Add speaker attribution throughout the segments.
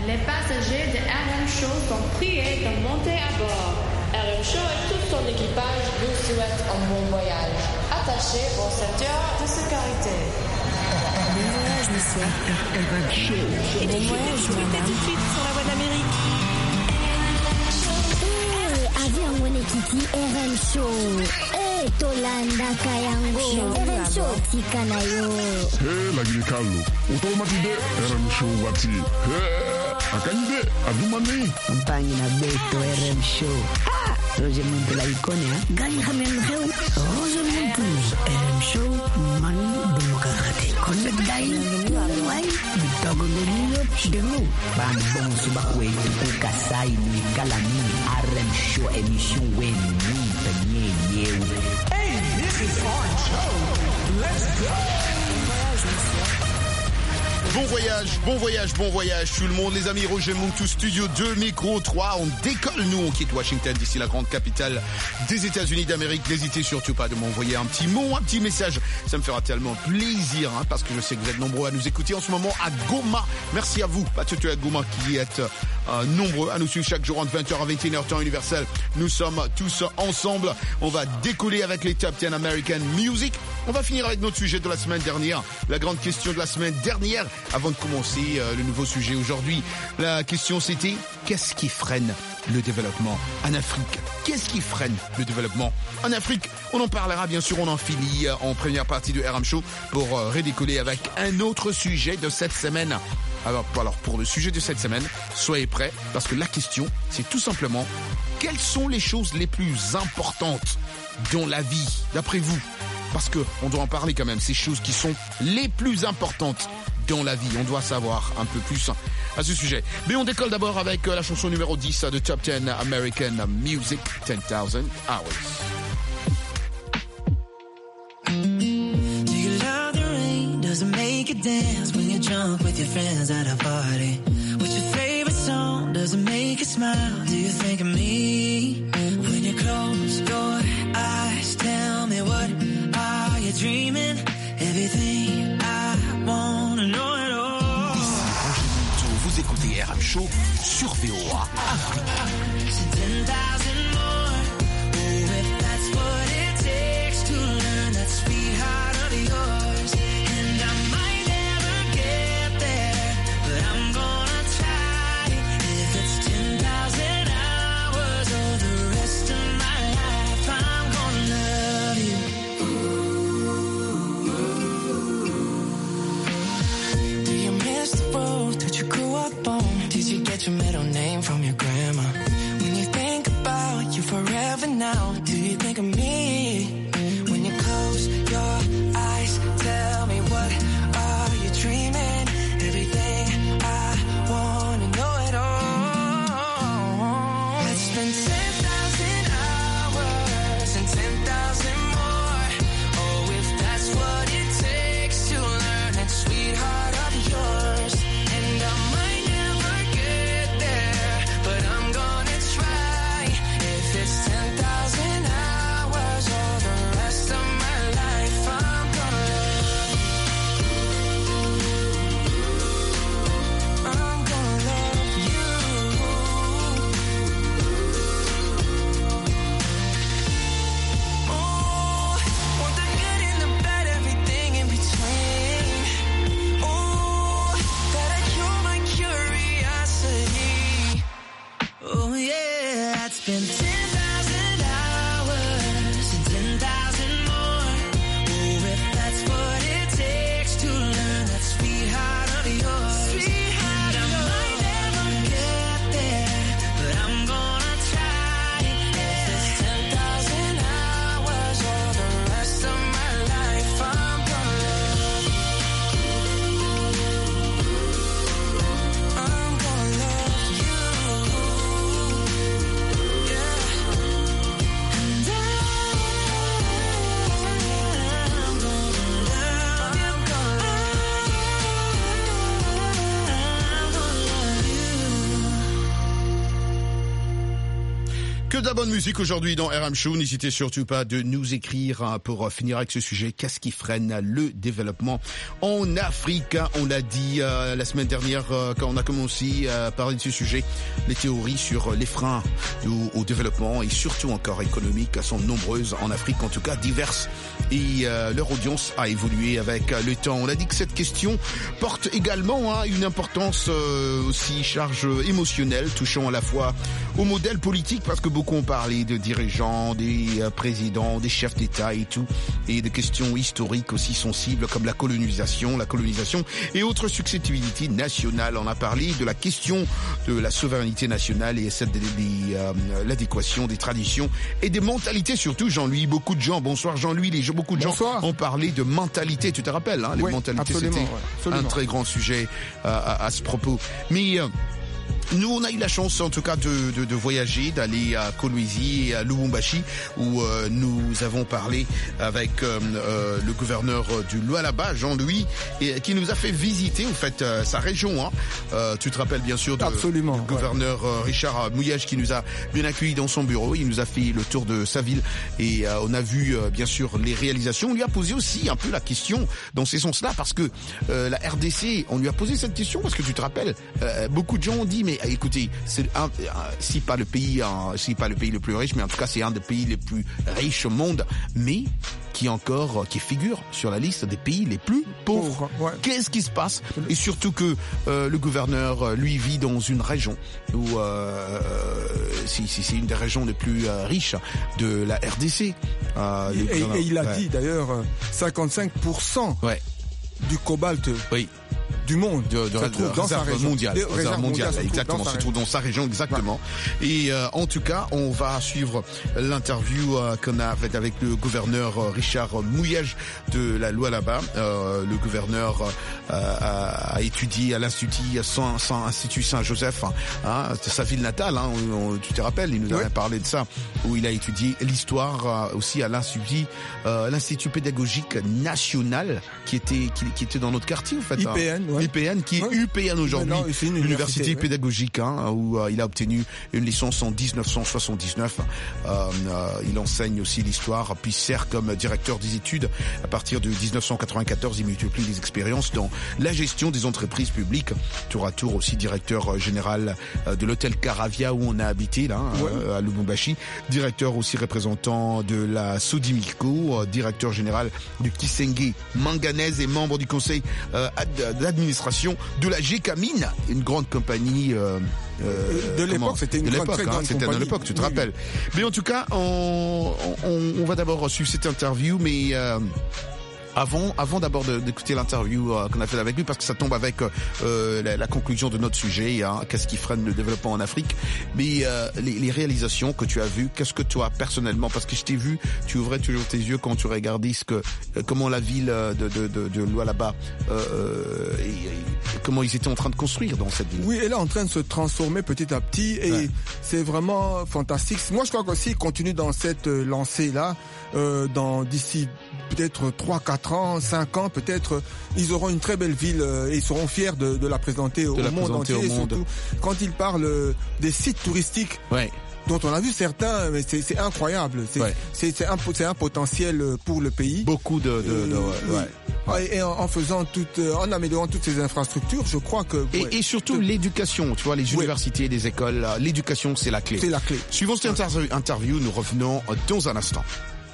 Speaker 1: Les passagers de RM Show sont priés de monter à bord. RM Show et tout son équipage vous souhaitent un bon voyage. Attachez vos ceintures de sécurité.
Speaker 2: Bon voyage, monsieur. RM Show. Et bon voyage, madame. Tout de suite sur la voie d'Amérique.
Speaker 3: Avion Wenekiti RM Show. Tolanda Kayango. RM Show Tikanayo.
Speaker 4: Lagini Carlo. Automatide RM Show Wati. Akanyide Adumani.
Speaker 5: Campagne na Beto RM Show. Roger Muntu la icône, Gany Hamel Heu. Roger Muntu. RM Show Manu Demokrate. Konbet Dai. Wai. Bitogo Domino. Demo. Bang Bong Subakwe. Tuku Kasai ni Kalani. RM Show émission Wen Ni Penye Yeu.
Speaker 6: Hey, this is our show. Let's go.
Speaker 7: Bon voyage tout le monde, les amis. Roger Muntu, Studio 2, Micro 3. On décolle, nous, on quitte Washington, d'ici la grande capitale des États-Unis d'Amérique. N'hésitez surtout pas de m'envoyer un petit mot, un petit message. Ça me fera tellement plaisir, parce que je sais que vous êtes nombreux à nous écouter en ce moment à Goma. Merci à vous, Batutu à Goma, qui êtes nombreux à nous suivre chaque jour entre 20h à 21h, temps universel. Nous sommes tous ensemble. On va décoller avec les Top 10 American Music. On va finir avec notre sujet de la semaine dernière. La grande question de la semaine dernière. Avant de commencer le nouveau sujet aujourd'hui, la question c'était qu'est-ce qui freine le développement en Afrique? Qu'est-ce qui freine le développement en Afrique? On en parlera bien sûr, on en finit en première partie de RM Show pour redécoller avec un autre sujet de cette semaine. Alors pour le sujet de cette semaine, soyez prêts parce que la question c'est tout simplement quelles sont les choses les plus importantes dans la vie d'après vous? Parce que on doit en parler quand même, ces choses qui sont les plus importantes dans la vie. On doit savoir un peu plus à ce sujet. Mais on décolle d'abord avec la chanson numéro 10 de Top 10 American Music, 10,000 Hours.
Speaker 8: Do you love the rain? Does it make you dance when you're drunk with your friends at a party? What's your favorite song? Does it make you smile? Do you think of me? When you close your eyes, tell me what are you dreaming? Everything I wanna know it all.
Speaker 7: Ici, vous écoutez RM Show sur VOA Afrique.
Speaker 8: So 10,000 more. Oh, if that's what it takes to learn that sweetheart of yours. And I might never get there, but I'm gonna try. If it's 10,000 hours or the rest of my life, I'm gonna love you. Do you miss the road that you grew up on? Did you get your middle name from your grandma? When you think about you forever now, do you think of me? When you close your eyes, tell me what are you dreaming? Everything I wanna know it all. Let's spend 10,000 hours and 10,000 more. Oh, if that's what it takes to learn that sweetheart of yours. And I might never get there, but I'm gonna try. If it's 10,000 hours or the
Speaker 7: Que de la bonne musique aujourd'hui dans RM Show. N'hésitez surtout pas de nous écrire pour finir avec ce sujet. Qu'est-ce qui freine le développement en Afrique? On l'a dit la semaine dernière quand on a commencé à parler de ce sujet. Les théories sur les freins au développement et surtout encore économiques sont nombreuses en Afrique, en tout cas diverses. Et leur audience a évolué avec le temps. On a dit que cette question porte également une importance aussi charge émotionnelle, touchant à la fois au modèle politique, parce que beaucoup ont parlé de dirigeants, des présidents, des chefs d'État et tout, et de questions historiques aussi sensibles comme la colonisation et autres susceptibilités nationales. On a parlé de la question de la souveraineté nationale et celle de l'adéquation des traditions et des mentalités surtout. Jean-Louis, beaucoup de gens, bonsoir Jean-Louis, beaucoup de gens ont parlé de mentalité, tu te rappelles, les mentalités, c'était un très grand sujet à ce propos. Mais nous, on a eu la chance, en tout cas, de voyager, d'aller à Kolwezi et à Lubumbashi, où nous avons parlé avec le gouverneur du Lualaba, Jean-Louis, et qui nous a fait visiter, en fait, sa région. Tu te rappelles bien sûr du gouverneur Richard Mouyage, qui nous a bien accueillis dans son bureau. Il nous a fait le tour de sa ville et on a vu, bien sûr, les réalisations. On lui a posé aussi un peu la question dans ces sens-là, parce que la RDC, on lui a posé cette question, parce que tu te rappelles, beaucoup de gens ont dit, mais écoutez, c'est si pas le pays le plus riche, mais en tout cas c'est un des pays les plus riches au monde, mais qui figure sur la liste des pays les plus pauvres. Qu'est-ce qui se passe? Et surtout que le gouverneur, lui, vit dans une région où c'est une des régions les plus riches de la RDC. Et
Speaker 9: il a dit d'ailleurs 55% du cobalt.
Speaker 7: Oui.
Speaker 9: Du monde, se trouve dans sa région.
Speaker 7: Réserve mondiale, exactement, se trouve dans sa région, exactement. Et en tout cas, on va suivre l'interview qu'on a faite avec le gouverneur Richard Mouyage de la Lualaba. Le gouverneur a étudié à l'Institut Saint-Joseph, sa ville natale, tu te rappelles, il nous avait parlé de ça, où il a étudié l'histoire aussi à l'Institut pédagogique national qui était dans notre quartier, en fait. IPN, qui est UPN aujourd'hui, une université pédagogique, où il a obtenu une licence en 1979. Il enseigne aussi l'histoire, puis sert comme directeur des études. À partir de 1994, il multiplie les expériences dans la gestion des entreprises publiques. Tour à tour aussi directeur général de l'hôtel Caravia où on a habité, là, à Lubumbashi. Directeur aussi représentant de la Sodimiko, directeur général du Kisenge Manganèse et membre du conseil d'administration de la GECAMINE, une grande compagnie
Speaker 9: de l'époque, c'était une très grande
Speaker 7: c'était
Speaker 9: compagnie.
Speaker 7: À l'époque, tu te rappelles. Mais en tout cas, on va d'abord suivre cette interview, mais avant d'abord d'écouter l'interview qu'on a fait avec lui, parce que ça tombe avec la conclusion de notre sujet, qu'est-ce qui freine le développement en Afrique, mais les réalisations que tu as vues, qu'est-ce que toi personnellement, parce que je t'ai vu, tu ouvrais toujours tes yeux quand tu regardais comment la ville de Lualaba, comment ils étaient en train de construire dans cette ville.
Speaker 9: Oui, elle est en train de se transformer petit à petit et c'est vraiment fantastique. Moi, je crois que s'ils continuent dans cette lancée-là, d'ici peut-être 3-4 ans, 5 ans, peut-être, ils auront une très belle ville et ils seront fiers de la présenter au monde entier. Et surtout, quand ils parlent des sites touristiques, dont on a vu certains, mais c'est incroyable. C'est un potentiel pour le pays.
Speaker 7: Beaucoup
Speaker 9: Et en améliorant toutes ces infrastructures, je crois que...
Speaker 7: Et surtout l'éducation, tu vois, les universités, les écoles, l'éducation, c'est la clé.
Speaker 9: C'est la clé.
Speaker 7: Suivant cette interview, nous revenons dans un instant.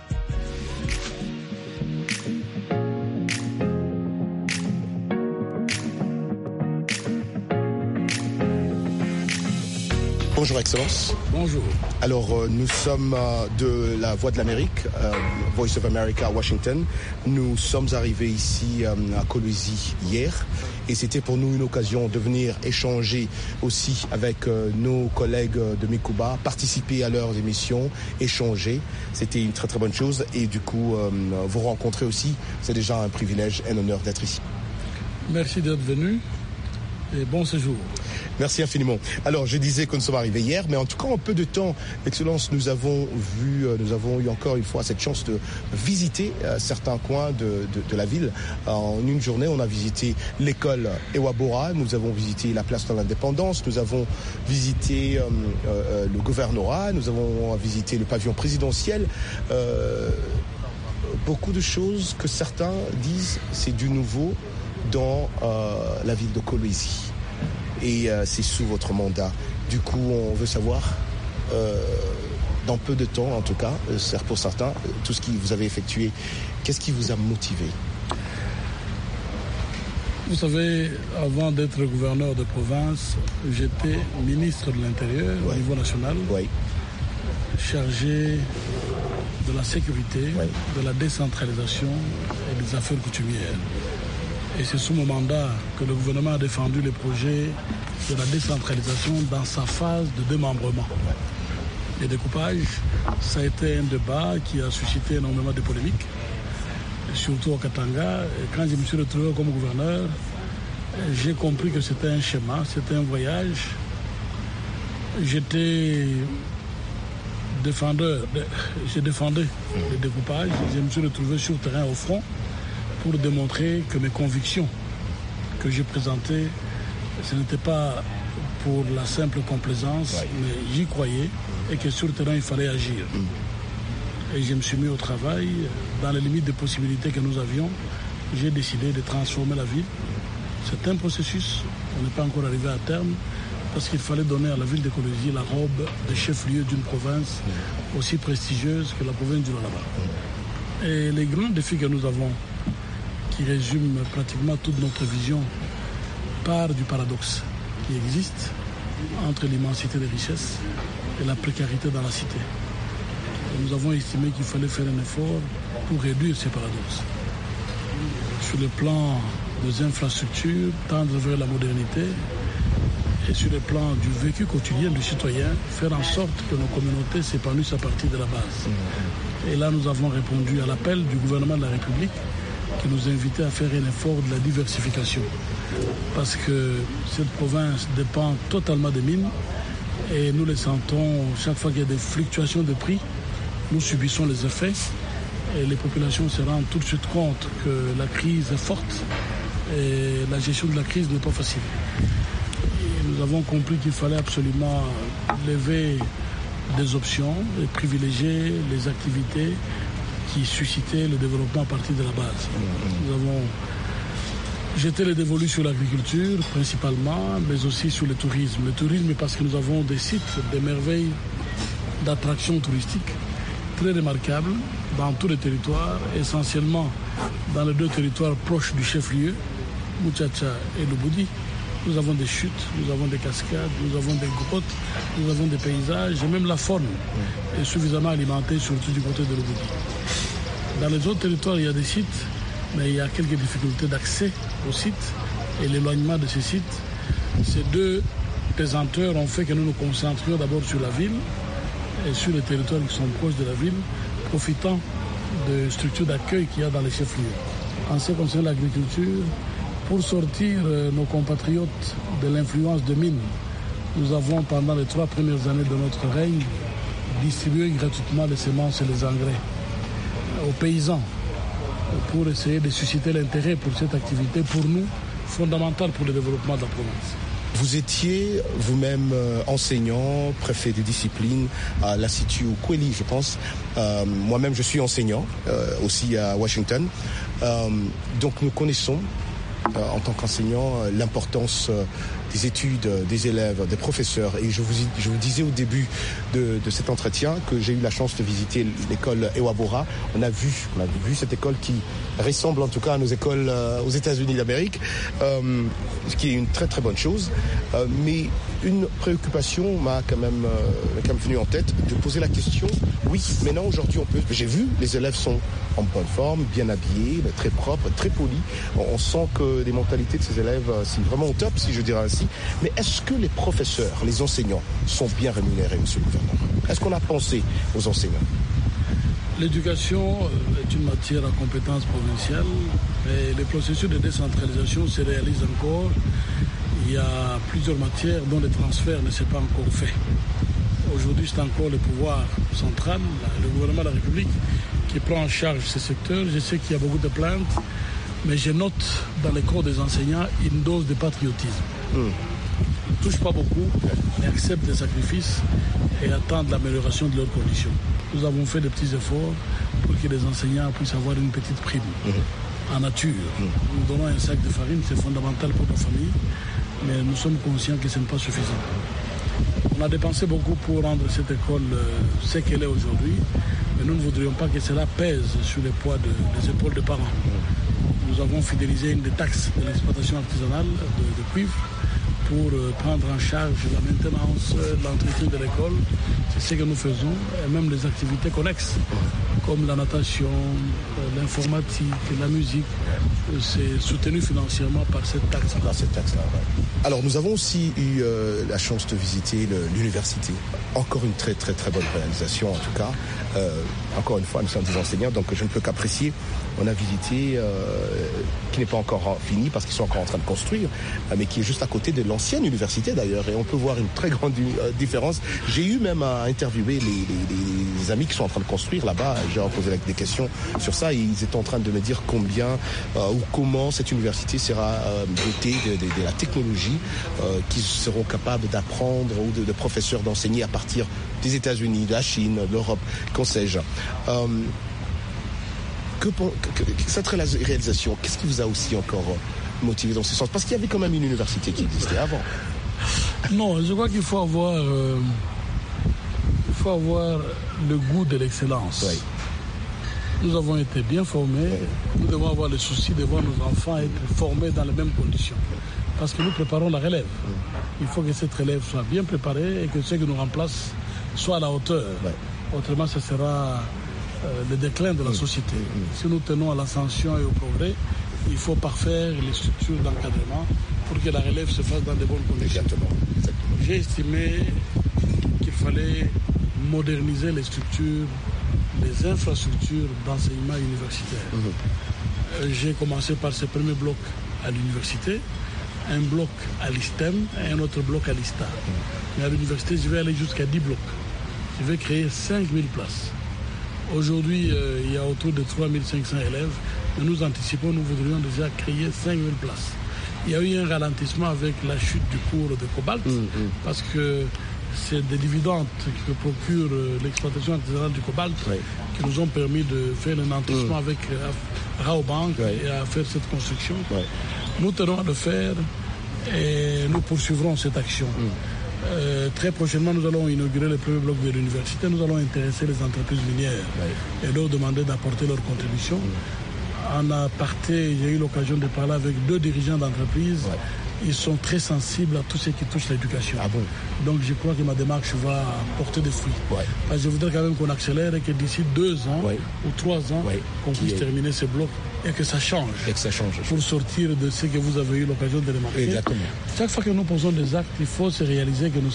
Speaker 7: Bonjour Excellence.
Speaker 10: Bonjour.
Speaker 7: Alors nous sommes de la Voix de l'Amérique, Voice of America à Washington. Nous sommes arrivés ici à Kolwezi hier et c'était pour nous une occasion de venir échanger aussi avec nos collègues de Mekuba, participer à leurs émissions, échanger. C'était une très très bonne chose et du coup vous rencontrer aussi, c'est déjà un privilège et un honneur d'être ici.
Speaker 10: Merci d'être venu et bon séjour. Merci infiniment. Alors, je disais que nous sommes arrivés hier, mais en tout cas, en peu de temps, Excellence, nous avons eu encore une fois cette chance de visiter certains coins de la ville. En une journée, on a visité l'école Ewabora, nous avons visité la place de l'Indépendance, nous avons visité le gouvernorat, nous avons visité le pavillon présidentiel. Beaucoup de choses que certains disent c'est du nouveau dans la ville de Kolwezi. Et c'est sous votre mandat. Du coup, on veut savoir, dans peu de temps en tout cas, pour certains, tout ce que vous avez effectué, qu'est-ce qui vous a motivé?
Speaker 11: Vous savez, avant d'être gouverneur de province, j'étais ministre de l'Intérieur au niveau national, chargé de la sécurité, de la décentralisation et des affaires coutumières. Et c'est sous mon mandat que le gouvernement a défendu les projets de la décentralisation dans sa phase de démembrement. Les découpages, ça a été un débat qui a suscité énormément de polémiques, surtout au Katanga. Et quand je me suis retrouvé comme gouverneur, j'ai compris que c'était un schéma, c'était un voyage. Je défendais les découpages. Je me suis retrouvé sur le terrain au front pour démontrer que mes convictions que j'ai présentées, ce n'était pas pour la simple complaisance, mais j'y croyais et que sur le terrain, il fallait agir. Et je me suis mis au travail. Dans les limites des possibilités que nous avions, j'ai décidé de transformer la ville. C'est un processus, on n'est pas encore arrivé à terme, parce qu'il fallait donner à la ville de Kolwezi la robe de chef-lieu d'une province aussi prestigieuse que la province du Lualaba. Et les grands défis que nous avons, qui résument pratiquement toute notre vision, part du paradoxe qui existe entre l'immensité des richesses et la précarité dans la cité. Et nous avons estimé qu'il fallait faire un effort pour réduire ces paradoxes. Sur le plan des infrastructures, tendre vers la modernité, et sur le plan du vécu quotidien du citoyen, faire en sorte que nos communautés s'épanouissent à partir de la base. Et là, nous avons répondu à l'appel du gouvernement de la République qui nous invitait à faire un effort de la diversification. Parce que cette province dépend totalement des mines et nous les sentons chaque fois qu'il y a des fluctuations de prix, nous subissons les effets et les populations se rendent tout de suite compte que la crise est forte et la gestion de la crise n'est pas facile. Et nous avons compris qu'il fallait absolument lever des options et privilégier les activités qui suscitaient le développement à partir de la base. Nous avons jeté les dévolus sur l'agriculture principalement, mais aussi sur le tourisme. Le tourisme parce que nous avons des sites, des merveilles d'attractions touristiques très remarquables dans tous les territoires, essentiellement dans les deux territoires proches du chef-lieu, Muchacha et Lubudi. Nous avons des chutes, nous avons des cascades, nous avons des grottes, nous avons des paysages et même la faune est suffisamment alimentée, surtout du côté de Lubudi. Dans les autres territoires, il y a des sites, mais il y a quelques difficultés d'accès aux sites et l'éloignement de ces sites. Ces deux pesanteurs ont fait que nous nous concentrions d'abord sur la ville et sur les territoires qui sont proches de la ville, profitant de structures d'accueil qu'il y a dans les chefs-lieux. En ce qui concerne l'agriculture, pour sortir nos compatriotes de l'influence de mines, nous avons pendant les 3 premières années de notre règne distribué gratuitement les semences et les engrais aux paysans pour essayer de susciter l'intérêt pour cette activité, pour nous, fondamentale pour le développement de la province.
Speaker 10: Vous étiez vous-même enseignant, préfet de discipline à l'Institut Kweli, je pense. Moi-même, je suis enseignant aussi à Washington. Donc nous connaissons en tant qu'enseignant l'importance des études, des élèves, des professeurs. Et je vous disais au début de cet entretien que j'ai eu la chance de visiter l'école Ewabora. On a vu cette école qui ressemble en tout cas à nos écoles aux États-Unis d'Amérique, ce qui est une très très bonne chose. Mais une préoccupation m'a quand même venue en tête de poser la question. Oui, maintenant aujourd'hui j'ai vu, les élèves sont en bonne forme, bien habillés, très propres, très polis. On sent que les mentalités de ces élèves sont vraiment au top, si je dirais ainsi. Mais est-ce que les professeurs, les enseignants sont bien rémunérés, monsieur le gouverneur? Est-ce qu'on a pensé aux enseignants?
Speaker 11: L'éducation est une matière à compétence provinciale et les processus de décentralisation se réalisent encore. il y a plusieurs matières dont le transfert ne s'est pas encore fait. Aujourd'hui, c'est encore le pouvoir central, le gouvernement de la République, qui prend en charge ce secteur. Je sais qu'il y a beaucoup de plaintes, mais je note dans les corps des enseignants une dose de patriotisme. Ils ne touchent pas beaucoup, mais acceptent des sacrifices et attendent l'amélioration de leurs conditions. Nous avons fait des petits efforts pour que les enseignants puissent avoir une petite prime en nature. Nous donnons un sac de farine, c'est fondamental pour nos familles, mais nous sommes conscients que ce n'est pas suffisant. On a dépensé beaucoup pour rendre cette école ce qu'elle est aujourd'hui, mais nous ne voudrions pas que cela pèse sur les poids des épaules des parents. Nous avons fidélisé une des taxes de l'exploitation artisanale de cuivre pour prendre en charge la maintenance, l'entretien de l'école. C'est ce que nous faisons, et même les activités connexes, comme la natation, l'informatique, la musique. C'est soutenu financièrement par cette taxe.
Speaker 10: Par cette taxe-là, ouais. Alors, nous avons aussi eu la chance de visiter l'université. Encore une très, très, très bonne réalisation, en tout cas. Encore une fois, nous sommes des enseignants, donc je ne peux qu'apprécier. On a visité, qui n'est pas encore fini parce qu'ils sont encore en train de construire, mais qui est juste à côté de l'ancienne université d'ailleurs, et on peut voir une très grande différence. J'ai eu même à interviewer les amis qui sont en train de construire là-bas. J'ai posé des questions sur ça, et ils étaient en train de me dire combien ou comment cette université sera dotée de la technologie, qu'ils seront capables d'apprendre, ou de professeurs d'enseigner à partir des États-Unis, de la Chine, de l'Europe, qu'en sais-je. Cette réalisation, qu'est-ce qui vous a aussi encore motivé dans ce sens? Parce qu'il y avait quand même une université qui existait avant.
Speaker 11: Non, je crois qu'il faut avoir le goût de l'excellence. Oui. Nous avons été bien formés. Nous devons avoir le souci de voir nos enfants être formés dans les mêmes conditions. Parce que nous préparons la relève. Il faut que cette relève soit bien préparée et que ceux qui nous remplacent soient à la hauteur. Autrement, ce sera le déclin de la société. Si nous tenons à l'ascension et au progrès, il faut parfaire les structures d'encadrement pour que la relève se fasse dans de bonnes conditions. Exactement. J'ai estimé qu'il fallait moderniser les structures, les infrastructures d'enseignement universitaire. J'ai commencé par ce premier bloc à l'université, un bloc à l'ISTEM et un autre bloc à l'ISTA. Mais à l'université, je vais aller jusqu'à 10 blocs. Je vais créer 5000 places. Aujourd'hui, il y a autour de 3500 élèves. Mais nous anticipons, nous voudrions déjà créer 5000 places. Il y a eu un ralentissement avec la chute du cours de cobalt, parce que c'est des dividendes que procure l'exploitation artisanale du cobalt qui nous ont permis de faire un entretien avec Rabobank et à faire cette construction. Nous tenons à le faire et nous poursuivrons cette action. Très prochainement, nous allons inaugurer le premier bloc de l'université. Nous allons intéresser les entreprises minières et leur demander d'apporter leur contribution. En aparté, j'ai eu l'occasion de parler avec 2 dirigeants d'entreprise. Ils sont très sensibles à tout ce qui touche l'éducation. Donc je crois que ma démarche va porter des fruits. Je voudrais quand même qu'on accélère et que d'ici 2 ans ou 3 ans, qu'on puisse terminer ce bloc et que ça change. Pour sortir de ce que vous avez eu l'occasion de remarquer.
Speaker 10: Exactement.
Speaker 11: Chaque fois que nous posons des actes, il faut se réaliser que nous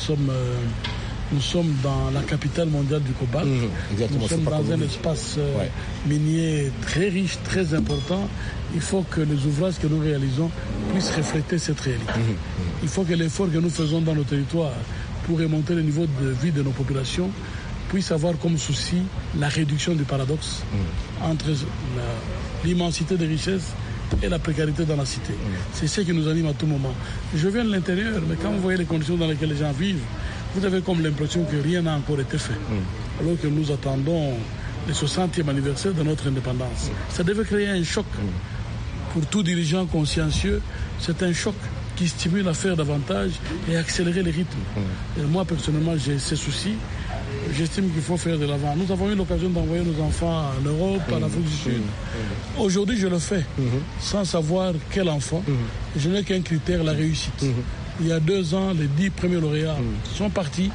Speaker 11: sommes dans la capitale mondiale du cobalt. Nous sommes dans un espace minier très riche, très important. Il faut que les ouvrages que nous réalisons puissent refléter cette réalité. Il faut que l'effort que nous faisons dans nos territoires pour remonter le niveau de vie de nos populations puisse avoir comme souci la réduction du paradoxe entre l'immensité des richesses et la précarité dans la cité. C'est ce qui nous anime à tout moment. Je viens de l'intérieur, mais quand vous voyez les conditions dans lesquelles les gens vivent, vous avez comme l'impression que rien n'a encore été fait. Alors que nous attendons le 60e anniversaire de notre indépendance. Ça devait créer un choc. Pour tout dirigeant consciencieux, c'est un choc qui stimule à faire davantage et accélérer les rythmes. Et moi, personnellement, j'ai ces soucis. J'estime qu'il faut faire de l'avant. Nous avons eu l'occasion d'envoyer nos enfants en Europe, en Afrique du Sud. Aujourd'hui, je le fais, sans savoir quel enfant. Je n'ai qu'un critère, la réussite. Il y a 2 ans, les 10 premiers lauréats sont partis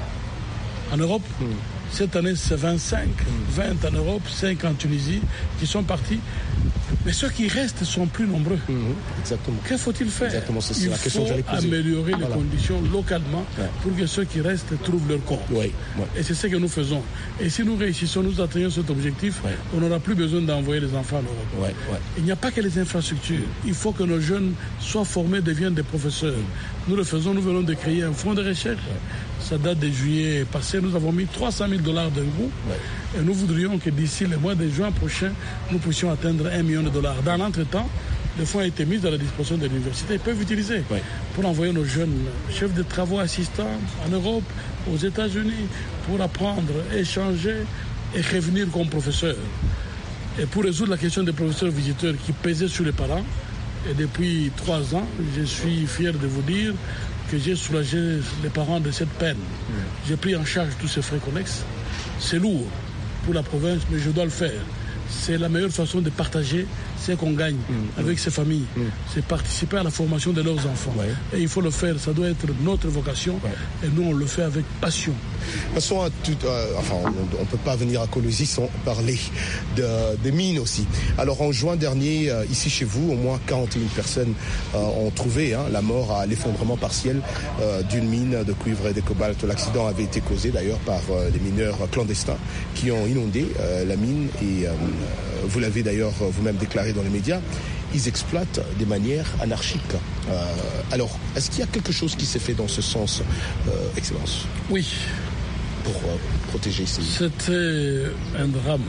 Speaker 11: en Europe. Cette année, c'est 25. 20 en Europe, 5 en Tunisie, qui sont partis Mais ceux qui restent sont plus nombreux.
Speaker 10: Exactement.
Speaker 11: Que faut-il faire?
Speaker 10: Exactement, c'est
Speaker 11: Il
Speaker 10: la question que
Speaker 11: faut
Speaker 10: j'allais poser.
Speaker 11: améliorer les conditions localement pour que ceux qui restent trouvent leur compte. Et c'est ce que nous faisons. Et si nous réussissons, nous atteignons cet objectif, on n'aura plus besoin d'envoyer les enfants en Europe. Il n'y a pas que les infrastructures. Il faut que nos jeunes soient formés, deviennent des professeurs. Nous le faisons, nous venons de créer un fonds de recherche. Ça date de juillet passé. Nous avons mis $300 000 d'un coup. Et nous voudrions que d'ici le mois de juin prochain, nous puissions atteindre $1 million. Dans l'entretemps, le fonds a été mis à la disposition de l'université. Ils peuvent utiliser pour envoyer nos jeunes chefs de travaux assistants en Europe, aux États-Unis, pour apprendre, échanger et revenir comme professeurs. Et pour résoudre la question des professeurs visiteurs qui pesaient sur les parents, et depuis 3 ans, je suis fier de vous dire que j'ai soulagé les parents de cette peine. J'ai pris en charge tous ces frais connexes. C'est lourd pour la province, mais je dois le faire. C'est la meilleure façon de partager ce qu'on gagne avec ces familles. C'est participer à la formation de leurs enfants. Et il faut le faire, ça doit être notre vocation. Et nous, on le fait avec passion.
Speaker 10: Passons à tout, on ne peut pas venir à Colosie sans parler des mines aussi. Alors en juin dernier, ici chez vous, au moins 41 personnes ont trouvé la mort à l'effondrement partiel d'une mine de cuivre et de cobalt. L'accident avait été causé d'ailleurs par des mineurs clandestins qui ont inondé la mine et vous l'avez d'ailleurs vous-même déclaré dans les médias, ils exploitent de manière anarchique. Alors, est-ce qu'il y a quelque chose qui s'est fait dans ce sens, Excellence?
Speaker 11: Oui.
Speaker 10: Pour protéger ces...
Speaker 11: C'était un drame.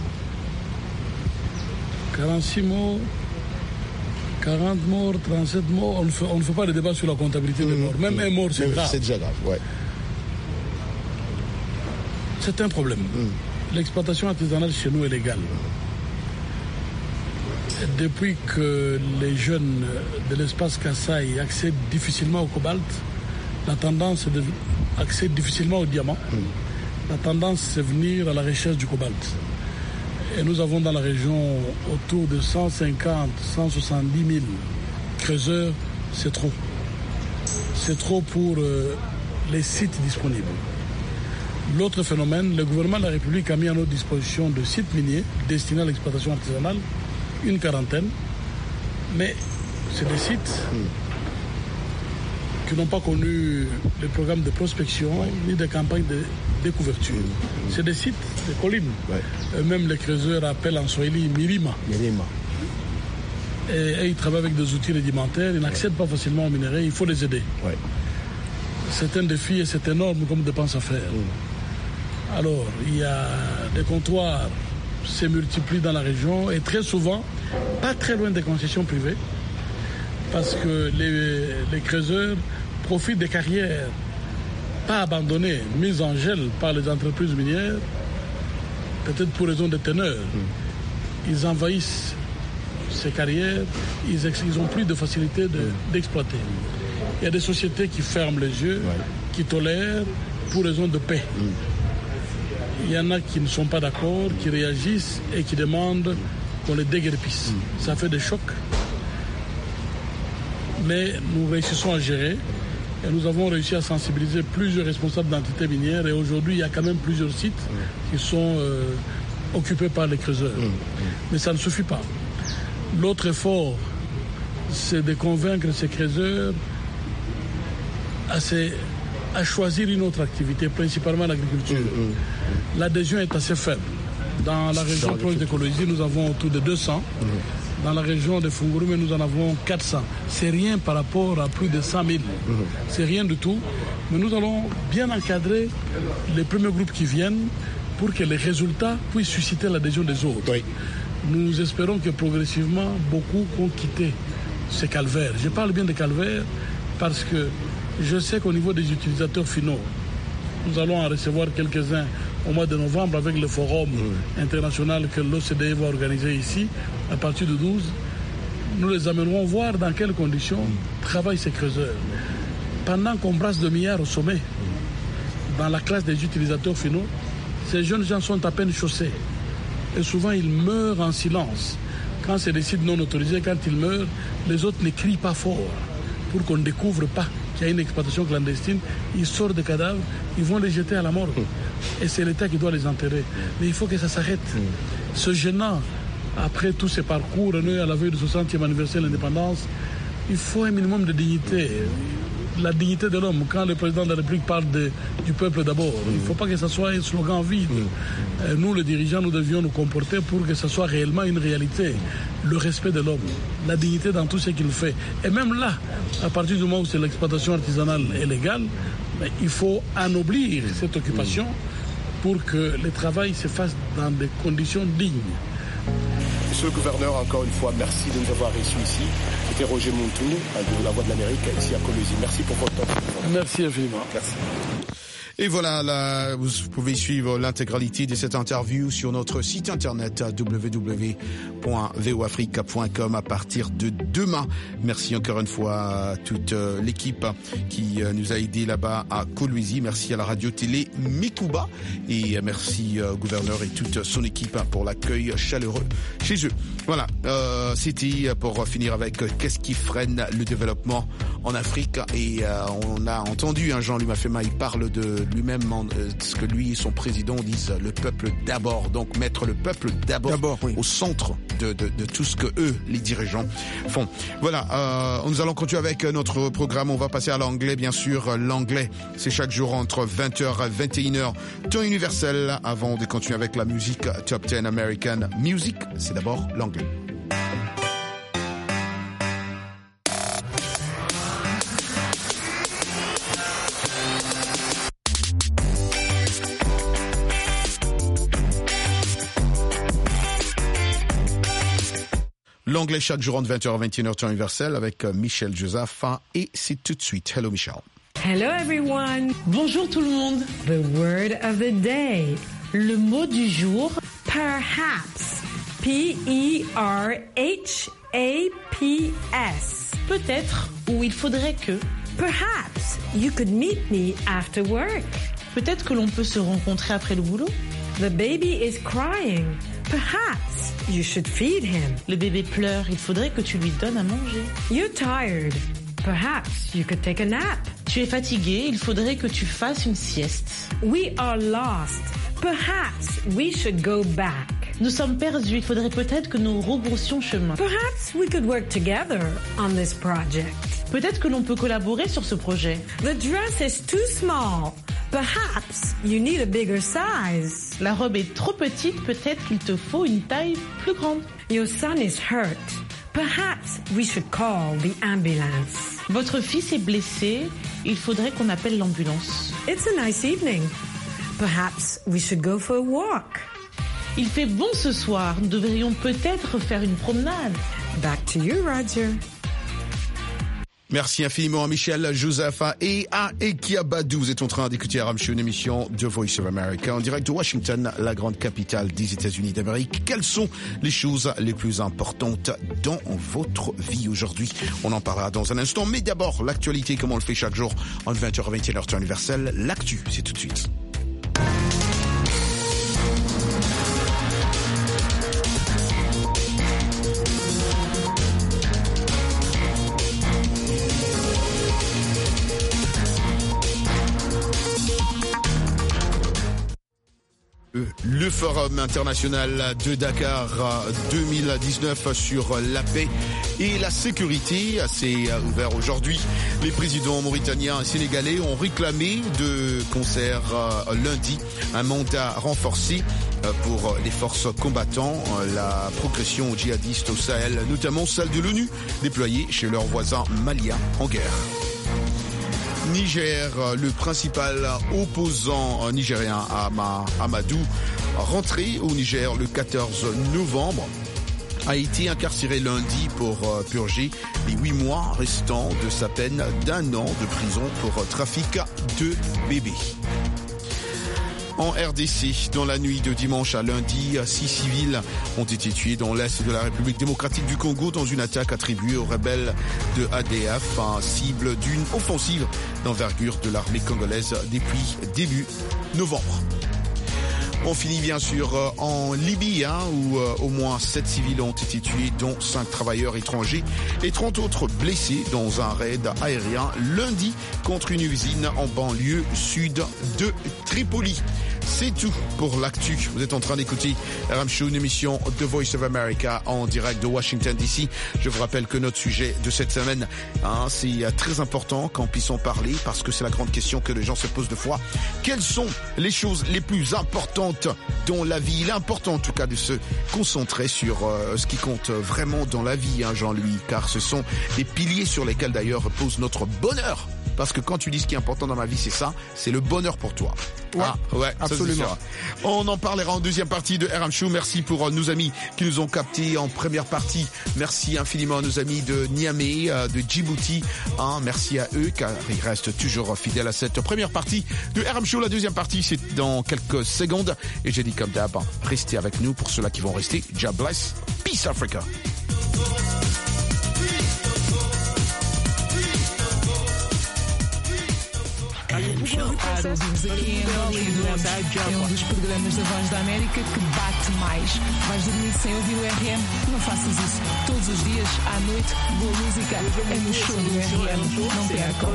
Speaker 11: 46 morts, 40 morts, 37 morts. On ne fait pas de débat sur la comptabilité des morts. Même un mort, c'est grave.
Speaker 10: C'est déjà grave,
Speaker 11: C'est un problème. L'exploitation artisanale chez nous est légale. Depuis que les jeunes de l'espace Kassai accèdent difficilement au cobalt, la tendance est d'accéder difficilement au diamant. La tendance, c'est venir à la recherche du cobalt. Et nous avons dans la région autour de 150, 170 000 creuseurs. C'est trop. C'est trop pour les sites disponibles. L'autre phénomène, le gouvernement de la République a mis à notre disposition de sites miniers destinés à l'exploitation artisanale, une quarantaine, mais c'est des sites qui n'ont pas connu les programmes de prospection ni des campagnes de découverture. C'est des sites, des collines. Même les creuseurs appellent en Swahili Mirima. Et ils travaillent avec des outils rudimentaires, ils n'accèdent pas facilement aux minerais, il faut les aider. C'est un défi et c'est énorme comme dépense à faire. Alors, il y a des comptoirs se multiplient dans la région et très souvent, pas très loin des concessions privées, parce que les creuseurs profitent des carrières pas abandonnées, mises en gel par les entreprises minières, peut-être pour raison de teneur. Ils envahissent ces carrières, ils ont plus de facilité d'exploiter. Il y a des sociétés qui ferment les yeux, qui tolèrent pour raison de paix. Il y en a qui ne sont pas d'accord, qui réagissent et qui demandent qu'on les déguerpisse. Ça fait des chocs. Mais nous réussissons à gérer et nous avons réussi à sensibiliser plusieurs responsables d'entités minières et aujourd'hui il y a quand même plusieurs sites qui sont occupés par les creuseurs. Mais ça ne suffit pas. L'autre effort, c'est de convaincre ces creuseurs à choisir une autre activité, principalement l'agriculture. L'adhésion est assez faible. Dans la région proche de Colosie, nous avons autour de 200. Dans la région de Fungurume, nous en avons 400. C'est rien par rapport à plus de 100 000. C'est rien du tout. Mais nous allons bien encadrer les premiers groupes qui viennent pour que les résultats puissent susciter l'adhésion des autres. Nous espérons que progressivement, beaucoup vont quitter ces calvaires. Je parle bien de calvaires parce que je sais qu'au niveau des utilisateurs finaux, nous allons en recevoir quelques-uns au mois de novembre avec le forum international que l'OCDE va organiser ici à partir de 12. Nous les amènerons voir dans quelles conditions travaillent ces creuseurs. Pendant qu'on brasse de milliards au sommet, dans la classe des utilisateurs finaux, ces jeunes gens sont à peine chaussés. Et souvent, ils meurent en silence. Quand c'est des sites non autorisés, quand ils meurent, les autres ne crient pas fort pour qu'on ne découvre pas qu'il y a une exploitation clandestine. Ils sortent des cadavres, ils vont les jeter à la mort. Et c'est l'État qui doit les enterrer. Mais il faut que ça s'arrête. C'est gênant après tous ces parcours, on est à la veille du 60e anniversaire de l'indépendance, il faut un minimum de dignité. La dignité de l'homme. Quand le président de la République parle du peuple d'abord, il ne faut pas que ce soit un slogan vide. Nous, les dirigeants, nous devions nous comporter pour que ce soit réellement une réalité. Le respect de l'homme, la dignité dans tout ce qu'il fait. Et même là, à partir du moment où c'est l'exploitation artisanale et légale, il faut anoblir cette occupation pour que le travail se fasse dans des conditions dignes.
Speaker 10: Monsieur le gouverneur, encore une fois, merci de nous avoir reçus ici. C'était Roger Montou, de La Voix de l'Amérique, ici à Colosie. Merci pour votre temps.
Speaker 11: Merci infiniment.
Speaker 10: Merci.
Speaker 7: Et voilà, vous pouvez suivre l'intégralité de cette interview sur notre site internet www.voafrica.com à partir de demain. Merci encore une fois à toute l'équipe qui nous a aidés là-bas à Kolwezi. Merci à la radio-télé Mikouba et merci au gouverneur et toute son équipe pour l'accueil chaleureux chez eux. Voilà, c'était pour finir avec qu'est-ce qui freine le développement en Afrique et on a entendu Jean-Louis Mafema, il parle de lui-même, ce que lui et son président disent, le peuple d'abord, donc mettre le peuple d'abord oui, au centre de tout ce que eux, les dirigeants, font. Voilà, nous allons continuer avec notre programme, on va passer à l'anglais bien sûr. L'anglais, c'est chaque jour entre 20h et 21h, temps universel. Avant de continuer avec la musique Top 10 American Music, c'est d'abord l'anglais. L'anglais chaque jour entre 20h et 21h temps universel avec Michel Joseph et c'est tout de suite. Hello Michel.
Speaker 12: Hello everyone. Bonjour tout le monde. The word of the day. Le mot du jour, perhaps. P-E-R-H-A-P-S. Peut-être ou il faudrait que. Perhaps you could meet me after work. Peut-être que l'on peut se rencontrer après le boulot. The baby is crying. Perhaps you should feed him. Le bébé pleure, il faudrait que tu lui donnes à manger. You're tired. Perhaps you could take a nap. Tu es fatigué, il faudrait que tu fasses une sieste. We are lost. Perhaps we should go back. Nous sommes perdus, il faudrait peut-être que nous rebroussions chemin. Perhaps we could work together on this project. Peut-être que l'on peut collaborer sur ce projet. The dress is too small. Perhaps you need a bigger size. La robe est trop petite, peut-être qu'il te faut une taille plus grande. Your son is hurt. Perhaps we should call the ambulance. Votre fils est blessé, il faudrait qu'on appelle l'ambulance. It's a nice evening. Perhaps we should go for a walk. Il fait bon ce soir, nous devrions peut-être faire une promenade. Back to you, Roger.
Speaker 7: Merci infiniment à Michel Joseph et à Ekiabadou. Vous êtes en train d'écouter Aram Show, une émission de Voice of America en direct de Washington, la grande capitale des États-Unis d'Amérique. Quelles sont les choses les plus importantes dans votre vie aujourd'hui? On en parlera dans un instant, mais d'abord l'actualité comme on le fait chaque jour entre 20h et 21h temps universel. L'actu, c'est tout de suite. Le Forum international de Dakar 2019 sur la paix et la sécurité s'est ouvert aujourd'hui. Les présidents mauritaniens et sénégalais ont réclamé de concert lundi un mandat renforcé pour les forces combattantes, la progression djihadiste au Sahel, notamment celle de l'ONU déployée chez leurs voisins maliens en guerre. Niger, le principal opposant nigérien Amadou, rentré au Niger le 14 novembre, a été incarcéré lundi pour purger les 8 mois restants de sa peine d'1 an de prison pour trafic de bébés. En RDC, dans la nuit de dimanche à lundi, 6 civils ont été tués dans l'est de la République démocratique du Congo dans une attaque attribuée aux rebelles de ADF, cible d'une offensive d'envergure de l'armée congolaise depuis début novembre. On finit bien sûr en Libye, où au moins 7 civils ont été tués, dont 5 travailleurs étrangers et 30 autres blessés dans un raid aérien lundi contre une usine en banlieue sud de Tripoli. C'est tout pour l'actu. Vous êtes en train d'écouter RM Show, une émission The Voice of America en direct de Washington DC. Je vous rappelle que notre sujet de cette semaine, c'est très important qu'on puisse en parler parce que c'est la grande question que les gens se posent de fois. Quelles sont les choses les plus importantes dans la vie? Il est important en tout cas de se concentrer sur ce qui compte vraiment dans la vie, Jean-Louis, car ce sont des piliers sur lesquels d'ailleurs repose notre bonheur. Parce que quand tu dis ce qui est important dans ma vie, c'est ça, c'est le bonheur pour toi.
Speaker 9: Ouais, absolument.
Speaker 7: Ça, on en parlera en deuxième partie de RM Show. Merci pour nos amis qui nous ont captés en première partie. Merci infiniment à nos amis de Niamey, de Djibouti. Merci à eux car ils restent toujours fidèles à cette première partie de RM Show. La deuxième partie, c'est dans quelques secondes. Et j'ai dit comme d'hab, restez avec nous pour ceux-là qui vont rester. God bless. Peace Africa.
Speaker 13: É um dos programas da Voz da América que bate mais. Vais dormir sem ouvir o RM? Não faças isso. Todos os dias, à noite, boa música é no show do RM. Não percam.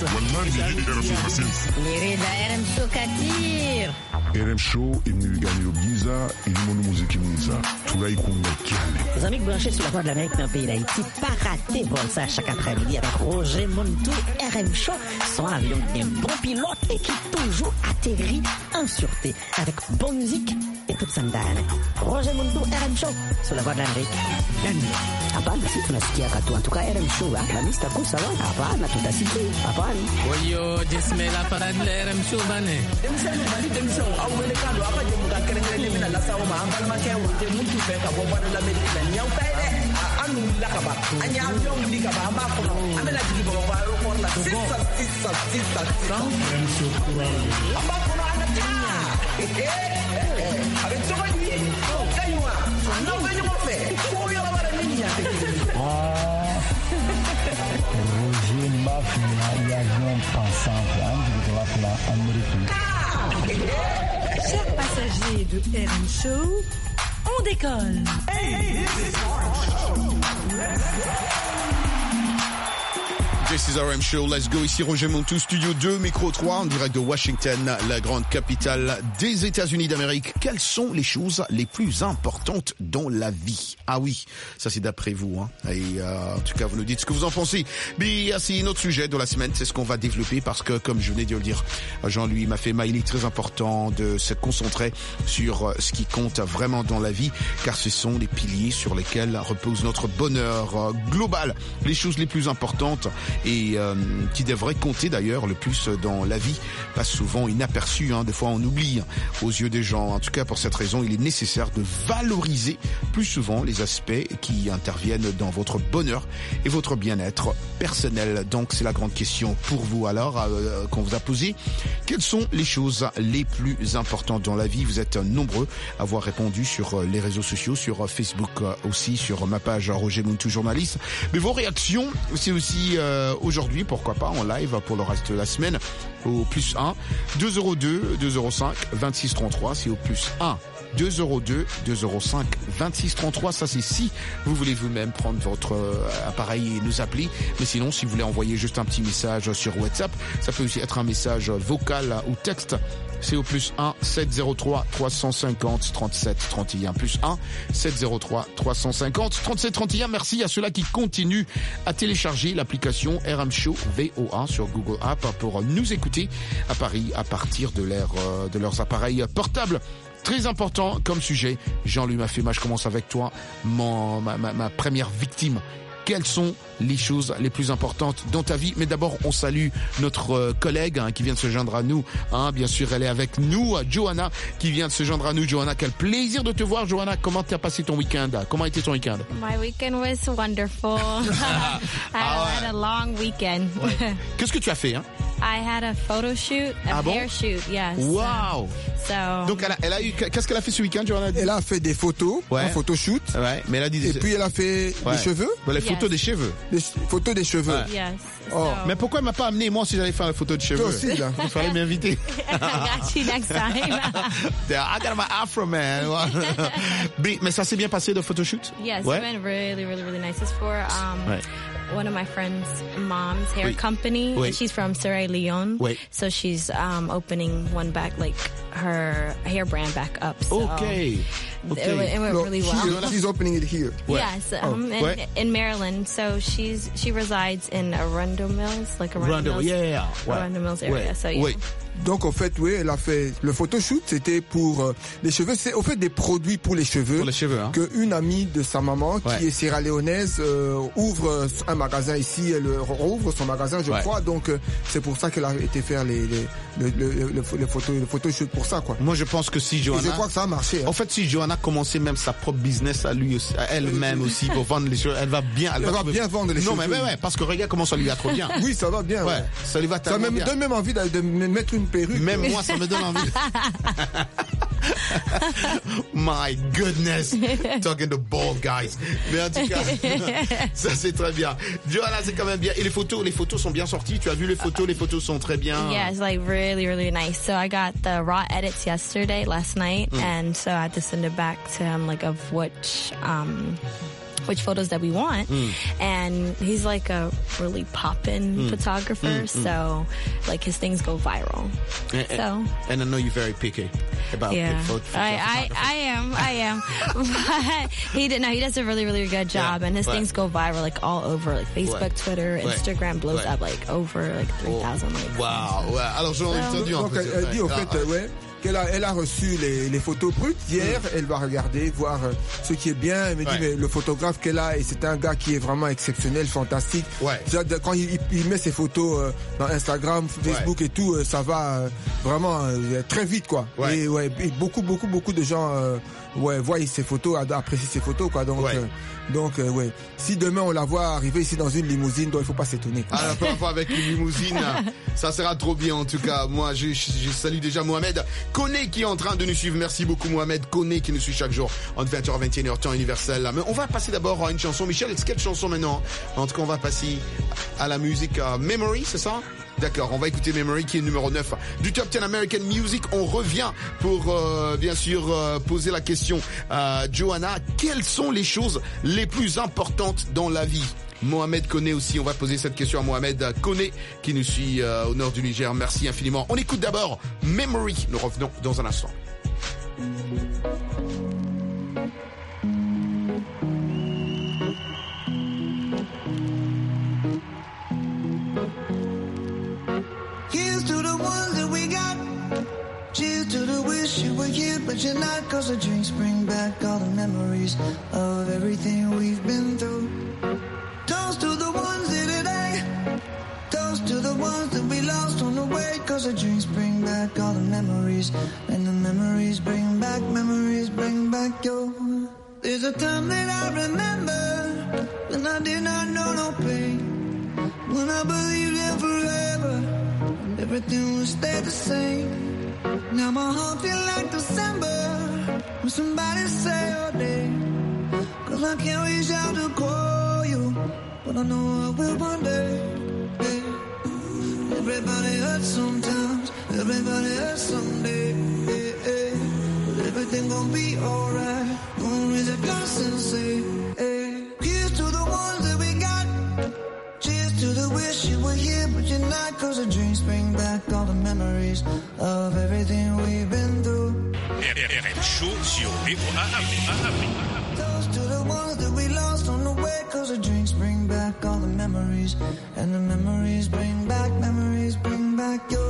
Speaker 3: Lirida RM Show Katir.
Speaker 4: RM Show imnigani Giza ilimono muziki mwiza tulaikunga kiale.
Speaker 5: Les amis branchés sur la Voix de l'Amérique dans le pays d'Haïti, pas rater bon ça chaque après-midi avec Roger Montou. RM Show, son avion bien bon pilote et qui toujours atterrit en sûreté avec bonne musique et toute sandale. Roger Montou, RM Show sur la Voix de l'Amérique. Hapana, si tunasikia katu. En tout cas, RM Show, la mista kusa wa. Hapana, tutasikia. Hapana.
Speaker 14: Oyo, jismela para RM Show bane.
Speaker 15: Roger Mafia e avião passante antes de lá pela Amérique.
Speaker 2: Chers passagers de RM Show, on décolle.
Speaker 7: This is RM Show, let's go. Ici Roger Montou, Studio 2, Micro 3, en direct de Washington, la grande capitale des États-Unis d'Amérique. Quelles sont les choses les plus importantes dans la vie? Ah oui, ça c'est d'après vous. Et en tout cas, vous nous dites ce que vous en pensez. Mais c'est notre sujet de la semaine, c'est ce qu'on va développer parce que, comme je venais de le dire, Jean-Louis m'a fait il est très important de se concentrer sur ce qui compte vraiment dans la vie, car ce sont les piliers sur lesquels repose notre bonheur global. Les choses les plus importantes et qui devrait compter d'ailleurs le plus dans la vie, passe souvent inaperçu, des fois on oublie aux yeux des gens. En tout cas, pour cette raison, il est nécessaire de valoriser plus souvent les aspects qui interviennent dans votre bonheur et votre bien-être personnel. Donc c'est la grande question pour vous alors qu'on vous a posée. Quelles sont les choses les plus importantes dans la vie? Vous êtes nombreux à avoir répondu sur les réseaux sociaux, sur Facebook aussi, sur ma page Roger Montou journaliste. Mais vos réactions, c'est aussi aujourd'hui, pourquoi pas, en live pour le reste de la semaine, au plus 1 202 205 26 33. C'est au plus 1 202 205 26 33. Ça, c'est si vous voulez vous-même prendre votre appareil et nous appeler. Mais sinon, si vous voulez envoyer juste un petit message sur WhatsApp, ça peut aussi être un message vocal ou texte. C'est au plus 1 703 350 37 31. Plus 1 703 350 37 31. Merci à ceux-là qui continuent à télécharger l'application RM Show VOA sur Google App pour nous écouter à Paris à partir de leurs appareils portables. Très important comme sujet. Jean-Louis Mafema, je commence avec toi. Ma première victime. Quelles sont les choses les plus importantes dans ta vie? Mais d'abord, on salue notre collègue qui vient de se joindre à nous. Bien sûr, elle est avec nous, Johanna, qui vient de se joindre à nous. Johanna, quel plaisir de te voir, Johanna. Comment t'as passé ton week-end? Comment était ton week-end?
Speaker 16: My weekend was wonderful. I had a long weekend.
Speaker 7: Ouais. Qu'est-ce que tu as fait?
Speaker 16: I had a photo shoot, a hair shoot, yes.
Speaker 7: Wow. Donc elle a eu, qu'est-ce qu'elle a fait ce week-end, Johanna?
Speaker 9: Elle a fait des photos, un photoshoot.
Speaker 7: Ouais, mais elle a dit.
Speaker 9: Et puis elle a fait des cheveux.
Speaker 7: Les photos des cheveux.
Speaker 9: Les photos des cheveux.
Speaker 16: Ouais. Yes.
Speaker 9: Oh.
Speaker 7: Mais pourquoi elle m'a pas amené moi si j'allais faire la photo de cheveux?
Speaker 9: Toi aussi là.
Speaker 7: Il fallait m'inviter.
Speaker 16: I got you next time.
Speaker 7: I got my afro, man. Mais ça s'est bien passé le photoshoot?
Speaker 16: Yes, it's been really, really, really nice. It's for one of my friend's mom's hair company.
Speaker 7: Oui.
Speaker 16: She's from Sierra Leone.
Speaker 7: Oui.
Speaker 16: So she's opening one back, like her hair brand back up. So
Speaker 7: Okay.
Speaker 16: It went really well.
Speaker 9: She's opening it here.
Speaker 16: Yes, in Maryland. So she resides in Arundel Mills, like Arundel Mills.
Speaker 7: Yeah.
Speaker 16: Arundel Mills area. So yeah.
Speaker 9: Donc, en fait, oui, elle a fait le photoshoot, c'était pour les cheveux. C'est au fait des produits pour les cheveux.
Speaker 7: Pour les cheveux, hein.
Speaker 9: Que une amie de sa maman, qui est sierra-léonaise, ouvre un magasin ici. Elle rouvre son magasin, je crois. Donc, c'est pour ça qu'elle a été faire le photoshoot pour ça, quoi.
Speaker 7: Moi, je pense que si Johanna...
Speaker 9: Et je crois que ça a marché.
Speaker 7: En fait, si Johanna commençait même sa propre business à lui aussi, à elle-même aussi, pour vendre les cheveux, elle va bien...
Speaker 9: Elle va bien vendre les cheveux.
Speaker 7: Non, mais ouais, parce que regarde comment ça lui va trop bien.
Speaker 9: Oui, ça va bien.
Speaker 7: Ouais. Ça lui va tellement bien.
Speaker 9: Ça me donne même envie de mettre une perruque.
Speaker 7: Même moi, ça me donne envie. My goodness. Talking to bald guys. Mais en tout cas, ça c'est très bien. Johanna, c'est quand même bien. Et les photos sont bien sorties. Tu as vu les photos sont très bien.
Speaker 16: Yeah, it's like really, really nice. So I got the raw edits last night, and so I had to send it back to him, like of which photos that we want. And he's like a really poppin' photographer, so like his things go viral.
Speaker 7: And I know you're very picky about
Speaker 16: I am. But he does a really, really good job, and his things go viral like all over, like Facebook, Twitter, Instagram blows up like over like 3,000 likes.
Speaker 7: Wow. Alors j'en ai entendu un peu.
Speaker 9: Donc elle dit au fait, elle a reçu les photos brutes hier. Elle va regarder, voir ce qui est bien. Elle me dit, mais le photographe qu'elle a, et c'est un gars qui est vraiment exceptionnel, fantastique. Quand il met ses photos dans Instagram, Facebook et tout, ça va vraiment très vite, quoi. Et beaucoup de gens voient ses photos, apprécient ses photos, quoi. Donc, si demain on la voit arriver ici dans une limousine, donc il faut pas s'étonner.
Speaker 7: La première fois avec une limousine, ça sera trop bien en tout cas. Moi, je salue déjà Mohamed Koné qui est en train de nous suivre. Merci beaucoup Mohamed Koné qui nous suit chaque jour entre 20h et 21h temps universel. Mais on va passer d'abord à une chanson. Michel, quelle chanson maintenant? En tout cas, on va passer à la musique Memory, c'est ça? D'accord, on va écouter Memory qui est numéro 9 du Top 10 American Music. On revient pour bien sûr poser la question à Johanna. Quelles sont les choses les plus importantes dans la vie? Mohamed Koné aussi, on va poser cette question à Mohamed Koné qui nous suit au nord du Niger. Merci infiniment. On écoute d'abord Memory. Nous revenons dans un instant.
Speaker 8: You were here, but you're not, 'cause the drinks bring back all the memories of everything we've been through. Toast to the ones here today, toast to the ones that we lost on the way, 'cause the drinks bring back all the memories, and the memories bring back your. There's a time that I remember when I did not know no pain, when I believed in forever and everything would stay the same. Now my heart feel like December when somebody say your name, 'cause I can't reach out to call you, but I know I will one day. Hey. Everybody hurts sometimes, everybody hurts someday. Hey, hey. But everything gon' be alright. Gonna raise a glass and say, hey. Here's to the ones that we got. Cheers to the wish you were here, but you're not, 'cause the dreams bring back all the memories of everything we've been through.
Speaker 17: RM Show sur VOA.
Speaker 8: Toast to the ones that we lost on the way, 'cause the drinks bring back all the memories, and the memories bring back your.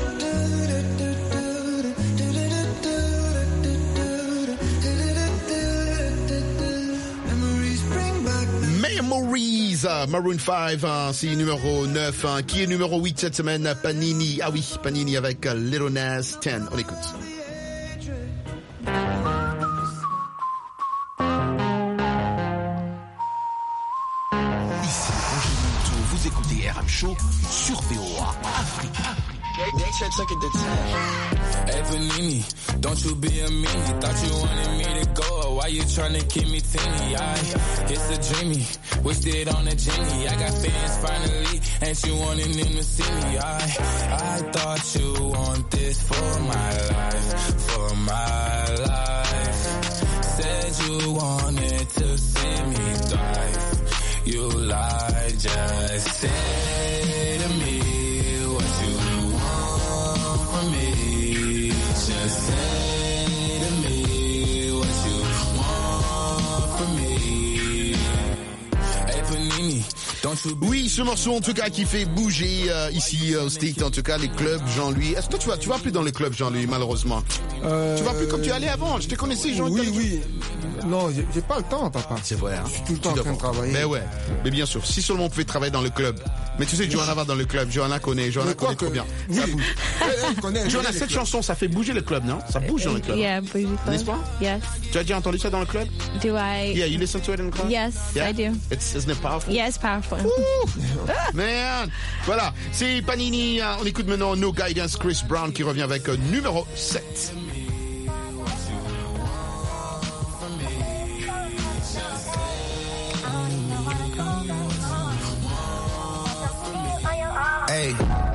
Speaker 7: Memories, Maroon 5, c'est numéro 9. Qui est numéro 8 cette semaine? Panini. Ah oui, Panini avec Lil Nas 10. On écoute.
Speaker 17: Ici, Roger, vous écoutez RM Show sur VOA Afrique.
Speaker 18: Hey Panini, don't you be a meanie. Thought you wanted me to go, why you tryna keep me teeny? It's a dreamy, wished it on a genie. I got fans finally, and you wanted them to see me. I thought you want this for my life. Said you wanted to see me thrive. You lied, say to me what you want from me. Just say to me what you want from me. Hey Panini.
Speaker 7: Oui, ce morceau en tout cas qui fait bouger ici au State, en tout cas les clubs, Jean-Louis. Est-ce que tu vas plus dans les clubs, Jean-Louis, malheureusement? Tu vas plus comme tu allais avant. Je te connaissais, Jean-Louis.
Speaker 9: Oui. Non, j'ai pas le temps, papa.
Speaker 7: C'est vrai, hein?
Speaker 9: Je suis tout le temps en train de travailler.
Speaker 7: Mais ouais, mais bien sûr, si seulement on pouvait travailler dans le club. Mais tu sais, Johanna va dans le club, Johanna connaît trop bien. Ça bouge. Johanna, cette chanson, ça fait bouger le club, non? Ça bouge dans le club.
Speaker 16: Yeah, bouge le club.
Speaker 7: N'est-ce pas?
Speaker 16: Yes.
Speaker 7: Tu as déjà entendu ça dans le club?
Speaker 16: Do I?
Speaker 7: Yeah, you listen to it in the club?
Speaker 16: Yes,
Speaker 7: yeah?
Speaker 16: I do.
Speaker 7: Isn't it powerful?
Speaker 16: Yeah, it's powerful.
Speaker 7: Man. Voilà, c'est Panini. On écoute maintenant No Guidance, Chris Brown qui revient avec numéro 7.
Speaker 8: Hey.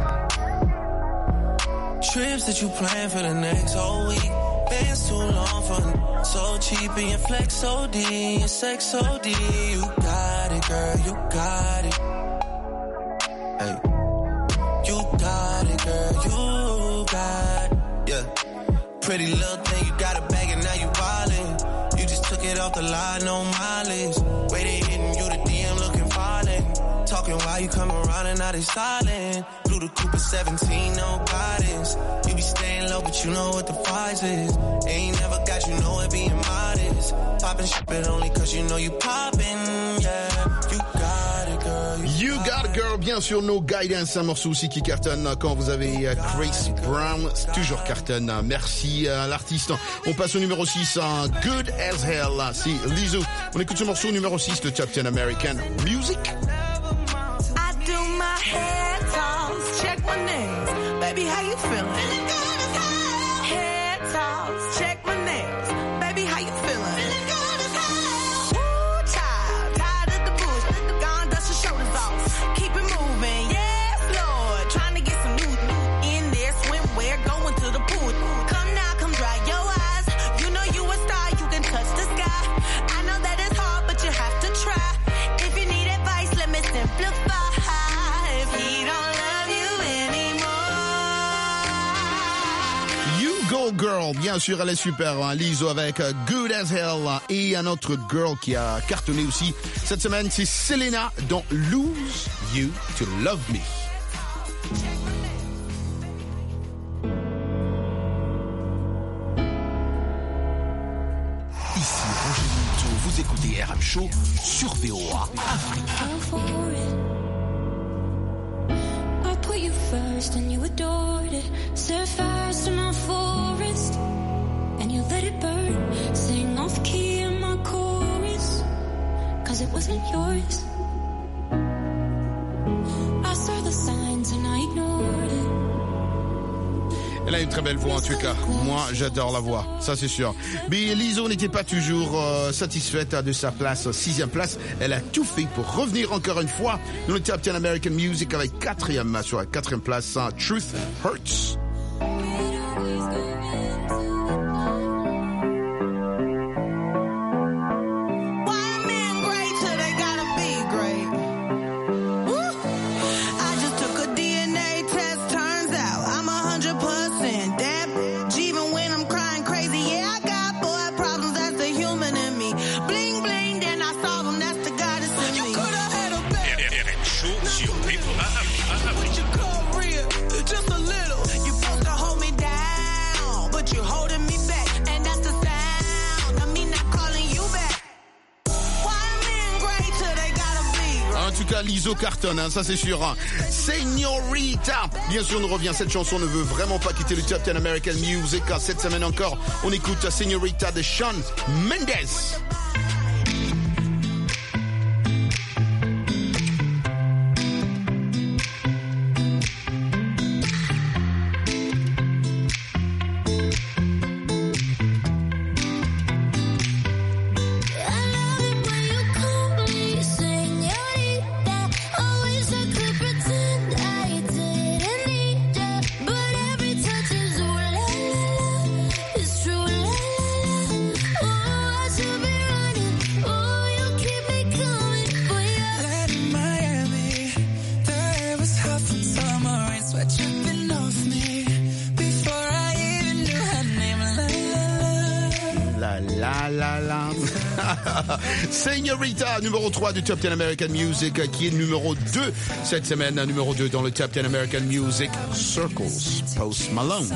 Speaker 8: Trips that you plan for the next whole week. Bands too long for so cheap and your flex OD, your sex OD. You got it, girl, you got it. Hey. You got it, girl, you got it. Yeah. Pretty little thing, you got a bag and now you wildin'. You just took it off the line, no mileage. Waiting, hitting you the DM looking violent. Talking while you come around and now they silent. Blew the Cooper 17, no guidance. You be staying low, but you know what the price is. Ain't never got you know it being modest. Poppin' shit, but only cause you know you poppin', yeah. You got it, girl.
Speaker 7: You got it, girl. Bien sûr, No Guidance, un morceau aussi qui cartonne quand vous avez Chris Brown. C'est toujours cartonne. Merci à l'artiste. On passe au numéro 6, Good as Hell. C'est Lizzo. On écoute ce morceau numéro 6 de Top 10 American Music.
Speaker 19: My head toss, check my nails. Baby, how you feeling? Feeling good as hell. Head toss, check my nails. Baby, how you feeling? Feeling good as hell. Woo, child, tired of the bullshit. Gone, dust your shoulders off. Keep it moving, yes, Lord. Trying to get some new in there. Swimwear, going to the pool. Come now, come dry your eyes. You know you a star, you can touch the sky. I know that it's hard, but you have to try. If you need advice, let me simplify.
Speaker 7: Go Girl, bien sûr, elle est super, hein, Lizzo avec Good as Hell. Et un autre girl qui a cartonné aussi cette semaine, c'est Selena dans Lose You to Love Me.
Speaker 17: Ici Roger Monteau, vous écoutez RM Show sur VOA Afrique.
Speaker 20: Put you first and you adored it. Set fires to my forest and you let it burn. Sing off key in my chorus, cause it wasn't yours. I saw the signs and I ignored it.
Speaker 7: Elle a une très belle voix en tout cas. Moi, j'adore la voix, ça c'est sûr. Mais Lizzo n'était pas toujours satisfaite de sa place, 6e place. Elle a tout fait pour revenir encore une fois dans le Top 10 American Music avec 4e sur la 4e place, Truth Hurts. Lizzo cartonne, hein, ça c'est sûr. Señorita. Bien sûr, on revient. Cette chanson ne veut vraiment pas quitter le Top 10 American Music. Cette semaine encore, on écoute Señorita de Shawn Mendes.
Speaker 20: It's true, la la la. Oh, I should be running.
Speaker 7: La la la. Señorita, numéro 3 du Top 10 American Music, qui est numéro 2 cette semaine, numéro 2 dans le Top 10 American Music, Circles, Post Malone.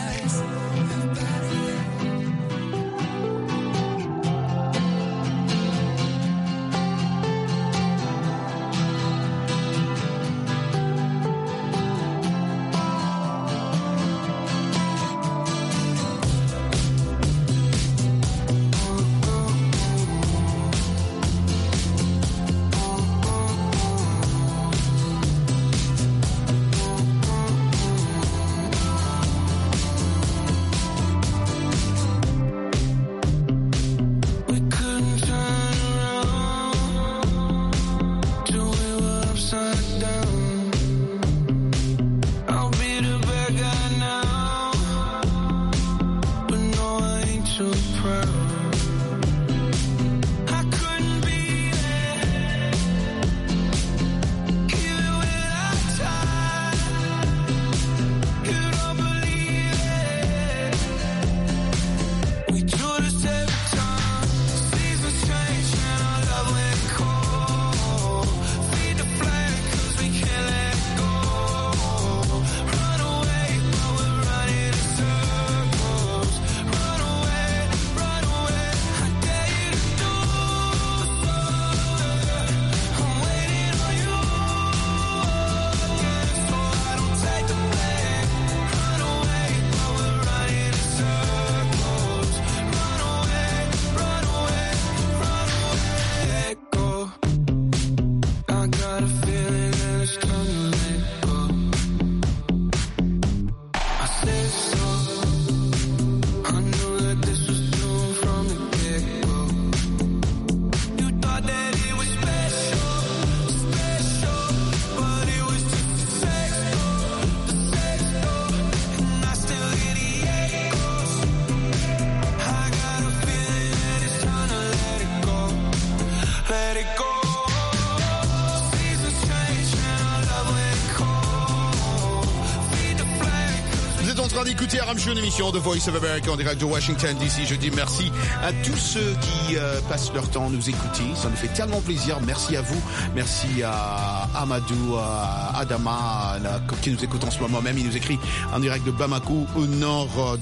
Speaker 7: D'écouter RM Show, une émission de Voice of America en direct de Washington DC. Je dis merci à tous ceux qui passent leur temps à nous écouter. Ça nous fait tellement plaisir. Merci à vous. Merci à Amadou, à Adama, qui nous écoute en ce moment même. Il nous écrit en direct de Bamako, au nord,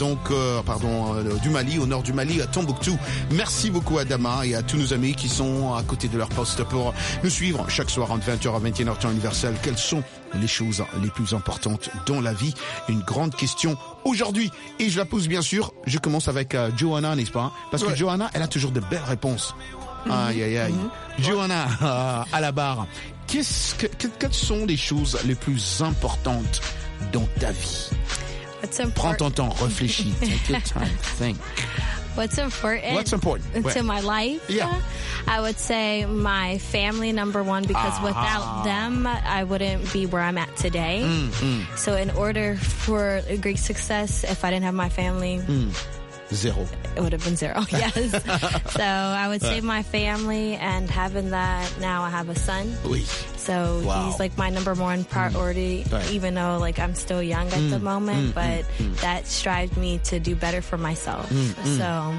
Speaker 7: du Mali, au nord du Mali, à Tombouctou. Merci beaucoup Adama et à tous nos amis qui sont à côté de leur poste pour nous suivre chaque soir entre 20h à 21h temps universel. Quelles sont les choses les plus importantes dans la vie? Une grande question aujourd'hui. Et je la pose bien sûr, je commence avec Johanna, n'est-ce pas? Parce que Johanna, elle a toujours de belles réponses. Aïe, aïe, aïe. Johanna, à la barre. Quelles sont les choses les plus importantes dans ta vie? Prends ton temps, réfléchis. Take your time, think.
Speaker 16: What's important
Speaker 7: to
Speaker 16: my life?
Speaker 7: Yeah.
Speaker 16: I would say my family, number one, because without them, I wouldn't be where I'm at today. So in order for a great success, if I didn't have my family...
Speaker 7: Zero.
Speaker 16: It would have been zero, yes. So I would say my family, and having that, now I have a son.
Speaker 7: Oui.
Speaker 16: So he's like my number one priority, even though like I'm still young at the moment, but that strives me to do better for myself. So...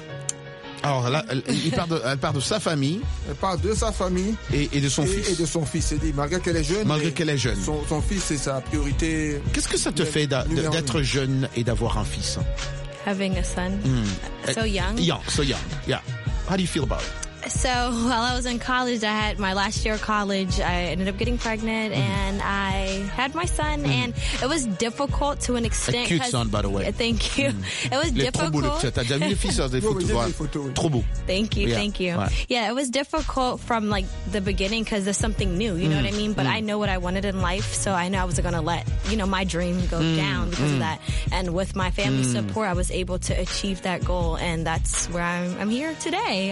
Speaker 7: Alors là, elle part de sa famille.
Speaker 9: Elle part de sa famille.
Speaker 7: Et de son fils.
Speaker 9: Et de son fils. C'est dit, malgré qu'elle est jeune. Son fils, c'est sa priorité.
Speaker 7: Qu'est-ce que ça te fait d'être jeune et d'avoir un fils?
Speaker 16: Having a son. So young.
Speaker 7: So young. Yeah. How do you feel about it?
Speaker 16: So while I was in college, I had my last year of college. I ended up getting pregnant, and I had my son, and it was difficult to an extent.
Speaker 7: A cute son, by the way.
Speaker 16: Thank you. It was difficult.
Speaker 7: T'as déjà vu les fils des photos? Trop beau.
Speaker 16: Thank you. Yeah, it was difficult from like the beginning because there's something new. You know what I mean? But I know what I wanted in life, so I know I wasn't going to let my dream go down because of that. And with my family support, I was able to achieve that goal, and that's where I'm here today.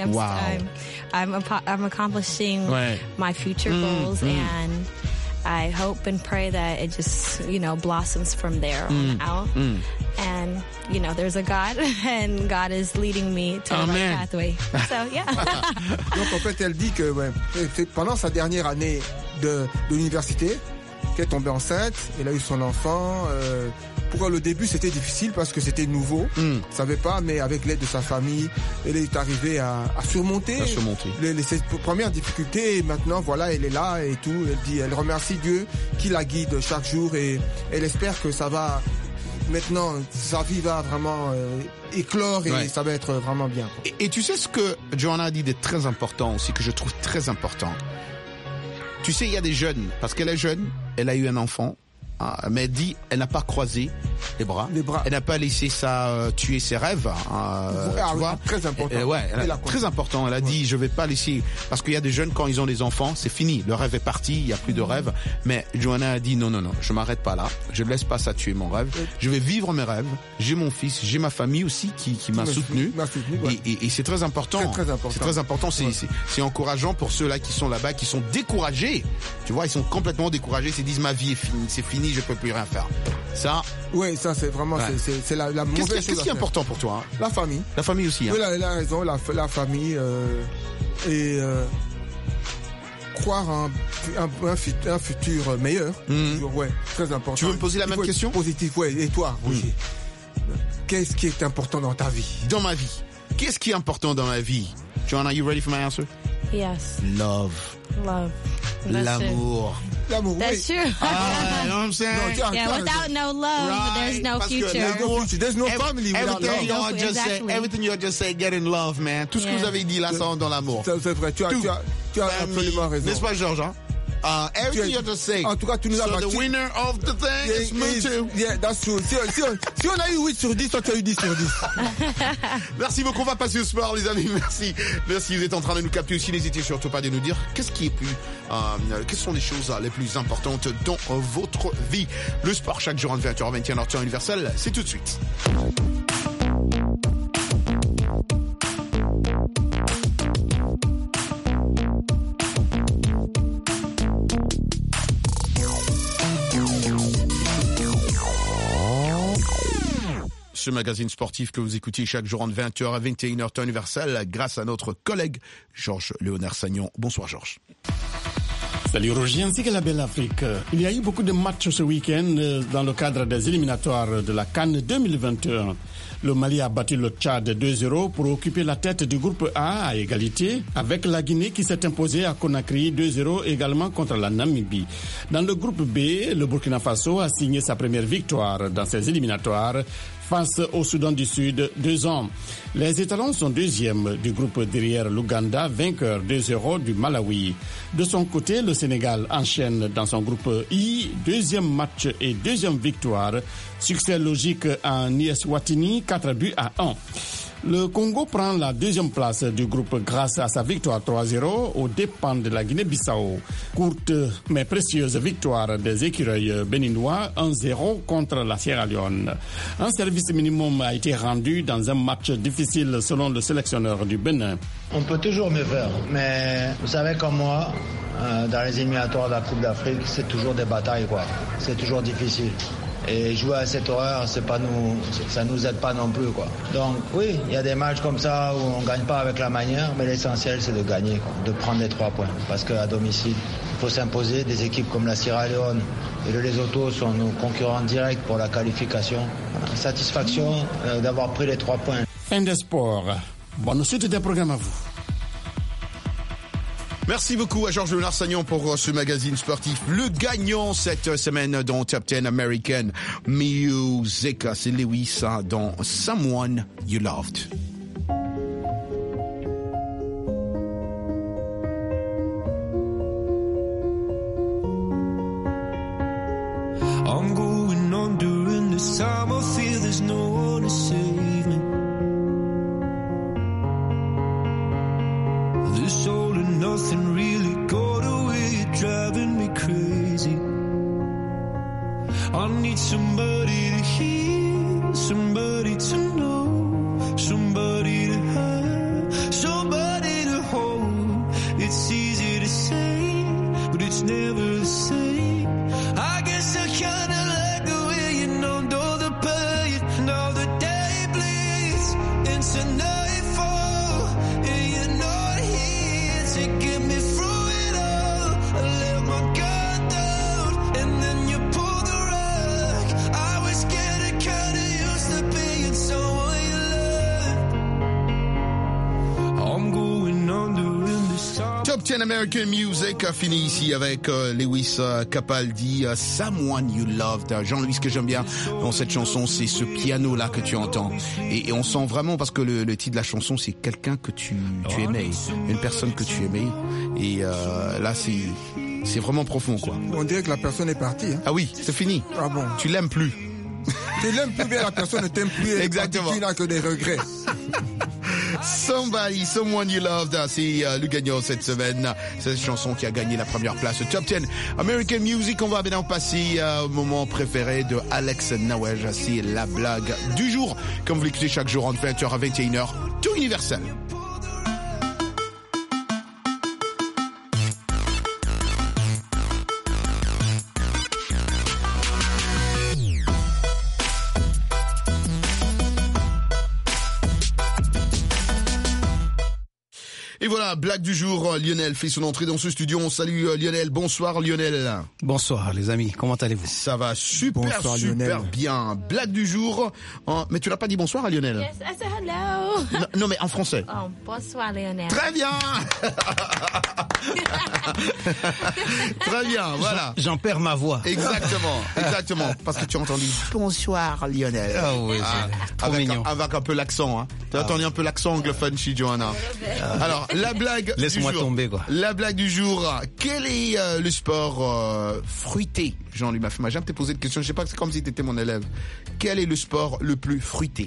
Speaker 16: I'm accomplishing my future goals, and I hope and pray that it just, blossoms from there on out. And, there's a God, and God is leading me to the right pathway. So, yeah.
Speaker 9: Donc, en fait, elle dit que pendant sa dernière année de l'université, qu'elle est tombée enceinte, elle a eu son enfant. Pour le début, c'était difficile parce que c'était nouveau. Savait pas, mais avec l'aide de sa famille, elle est arrivée à surmonter ses premières difficultés. Et maintenant, voilà, elle est là et tout. Elle remercie Dieu qui la guide chaque jour et elle espère que ça va. Maintenant, sa vie va vraiment éclore et ça va être vraiment bien.
Speaker 7: Et tu sais ce que Joanna a dit de très important aussi, que je trouve très important. Tu sais, il y a des jeunes, parce qu'elle est jeune, elle a eu un enfant, mais elle dit, elle n'a pas croisé les bras. Elle n'a pas laissé ça tuer ses rêves. Tu vois,
Speaker 9: très important.
Speaker 7: Très important. Elle a dit, je vais pas laisser, parce qu'il y a des jeunes quand ils ont des enfants, c'est fini. Le rêve est parti, il y a plus de rêve. Mais Joanna a dit, non, je m'arrête pas là. Je ne laisse pas ça tuer mon rêve. Je vais vivre mes rêves. J'ai mon fils, j'ai ma famille aussi qui m'a soutenu. Et c'est très important. C'est très important. C'est encourageant pour ceux là qui sont là-bas, qui sont découragés. Tu vois, ils sont complètement découragés. Ils se disent, ma vie est finie, c'est fini, je peux plus rien faire. Ça.
Speaker 9: Oui, ça c'est vraiment c'est la mauvaise chose.
Speaker 7: Qu'est-ce qui est important pour toi?
Speaker 9: La famille.
Speaker 7: La famille aussi.
Speaker 9: Oui, elle a raison. La famille et croire un futur meilleur. Ouais, très important.
Speaker 7: Tu veux me poser la même question?
Speaker 9: Positif, ouais. Et toi, Roger? Qu'est-ce qui est important dans ta vie?
Speaker 7: Dans ma vie. Qu'est-ce qui est important dans ma vie? Joanna, are you ready for my answer?
Speaker 16: Yes.
Speaker 7: Love. L'amour.
Speaker 9: L'amour,
Speaker 16: That's true.
Speaker 7: You know what I'm saying?
Speaker 16: Yeah, without no love, there's no future.
Speaker 9: There's no family without love.
Speaker 7: Everything you just say, get in love, man. Tout ce que vous avez dit là, ça rentre dans l'amour.
Speaker 9: C'est vrai, tu as absolument raison.
Speaker 7: N'est-ce pas, Georges? Everything you just say.
Speaker 9: En tout cas, tu nous as battu.
Speaker 7: So the winner of the thing is me too.
Speaker 9: Yeah, that's true. Si on a eu 8 sur 10, toi tu as eu 10 sur 10.
Speaker 7: Merci beaucoup, on va passer au sport, les amis. Merci, vous êtes en train de nous capter aussi. N'hésitez surtout pas de nous dire quelles sont les choses les plus importantes dans votre vie. Le sport chaque jour en 20h, 21h, temps universel, c'est tout de suite. Ce magazine sportif que vous écoutez chaque jour entre 20h à 21h temps universel grâce à notre collègue Georges Léonard Sagnon. Bonsoir Georges.
Speaker 21: Salut Roger, ainsi que la belle Afrique. Il y a eu beaucoup de matchs ce week-end dans le cadre des éliminatoires de la CAN 2021. Le Mali a battu le Tchad 2-0 pour occuper la tête du groupe A à égalité, avec la Guinée qui s'est imposée à Conakry 2-0 également contre la Namibie. Dans le groupe B, le Burkina Faso a signé sa première victoire dans ces éliminatoires face au Soudan du Sud 2-1. Les étalons sont deuxièmes du groupe derrière l'Ouganda, vainqueur 2-0 du Malawi. De son côté, le Sénégal enchaîne dans son groupe I, deuxième match et deuxième victoire. Succès logique en Eswatini, 4-1. Le Congo prend la deuxième place du groupe grâce à sa victoire 3-0 aux dépens de la Guinée-Bissau. Courte mais précieuse victoire des écureuils béninois 1-0 contre la Sierra Leone. Un service minimum a été rendu dans un match difficile selon le sélectionneur du Bénin.
Speaker 22: On peut toujours mieux faire, mais vous savez comme moi, dans les éliminatoires de la Coupe d'Afrique, c'est toujours des batailles, quoi. C'est toujours difficile. Et jouer à cette horreur, ça nous aide pas non plus, quoi. Donc oui, il y a des matchs comme ça où on gagne pas avec la manière, mais l'essentiel c'est de gagner, quoi, de prendre les 3 points. Parce qu'à domicile, il faut s'imposer. Des équipes comme la Sierra Leone et le Lesotho sont nos concurrents directs pour la qualification. Satisfaction d'avoir pris les 3 points.
Speaker 21: Fin des sports. Bonne suite des programmes à vous.
Speaker 7: Merci beaucoup à Georges Léonard Sagnon pour ce magazine sportif. Le gagnant cette semaine dans Top 10 American Music, c'est Lewis dans Someone You Loved.
Speaker 8: I'm going on during this time. I feel there's no one to save me. This all and nothing really got away, driving me crazy. I need somebody to hear, somebody to know, somebody to have, somebody to hold. It's easy to say, but it's never the same. I guess I kinda like the way you numbed all the pain. Now the day bleeds into nightfall, and you're not here to get me through it all. I let my guard down, and then
Speaker 7: Top 10 American Music a fini ici avec Lewis Capaldi, Someone You Loved. Jean-Louis, ce que j'aime bien dans cette chanson, c'est ce piano-là que tu entends. Et on sent vraiment, parce que le titre de la chanson, c'est quelqu'un que tu aimais, une personne que tu aimais. Et là, c'est vraiment profond, quoi.
Speaker 9: On dirait que la personne est partie. Hein.
Speaker 7: Ah oui, c'est fini.
Speaker 9: Ah bon?
Speaker 7: Tu l'aimes plus.
Speaker 9: Tu l'aimes plus bien, la personne ne t'aime plus.
Speaker 7: Exactement.
Speaker 9: Tu n'as que des regrets.
Speaker 7: Somebody, Someone You Loved, c'est le gagnant cette semaine. C'est cette chanson qui a gagné la première place au Top 10 American Music. On va maintenant passer au moment préféré de Alex Nawej. C'est la blague du jour. Comme vous l'écoutez chaque jour entre 20h à 21h, tout universel. Et voilà, blague du jour, Lionel fait son entrée dans ce studio. On salue Lionel. Bonsoir Lionel.
Speaker 1: Bonsoir les amis, comment allez-vous?
Speaker 7: Ça va super,
Speaker 9: bonsoir,
Speaker 7: super
Speaker 9: Lionel.
Speaker 7: bien. Blague du jour. Mais tu n'as pas dit bonsoir à Lionel?
Speaker 16: Yes, I said hello.
Speaker 7: Non, mais en français.
Speaker 16: Oh, bonsoir Lionel.
Speaker 7: Très bien. Très bien, voilà.
Speaker 1: J'en perds ma voix.
Speaker 7: Exactement. Parce que tu as entendu bonsoir Lionel.
Speaker 1: Ah oui, trop mignon.
Speaker 7: Avec un peu l'accent, hein. Tu as entendu un peu l'accent anglophone chez Johanna. Alors, la blague
Speaker 1: Laisse-moi
Speaker 7: du jour.
Speaker 1: tomber, quoi.
Speaker 7: La blague du jour. Quel est le sport fruité? Jean-Louis m'a jamais posé de question. Je sais pas, c'est comme si tu étais mon élève. Quel est le sport le plus fruité?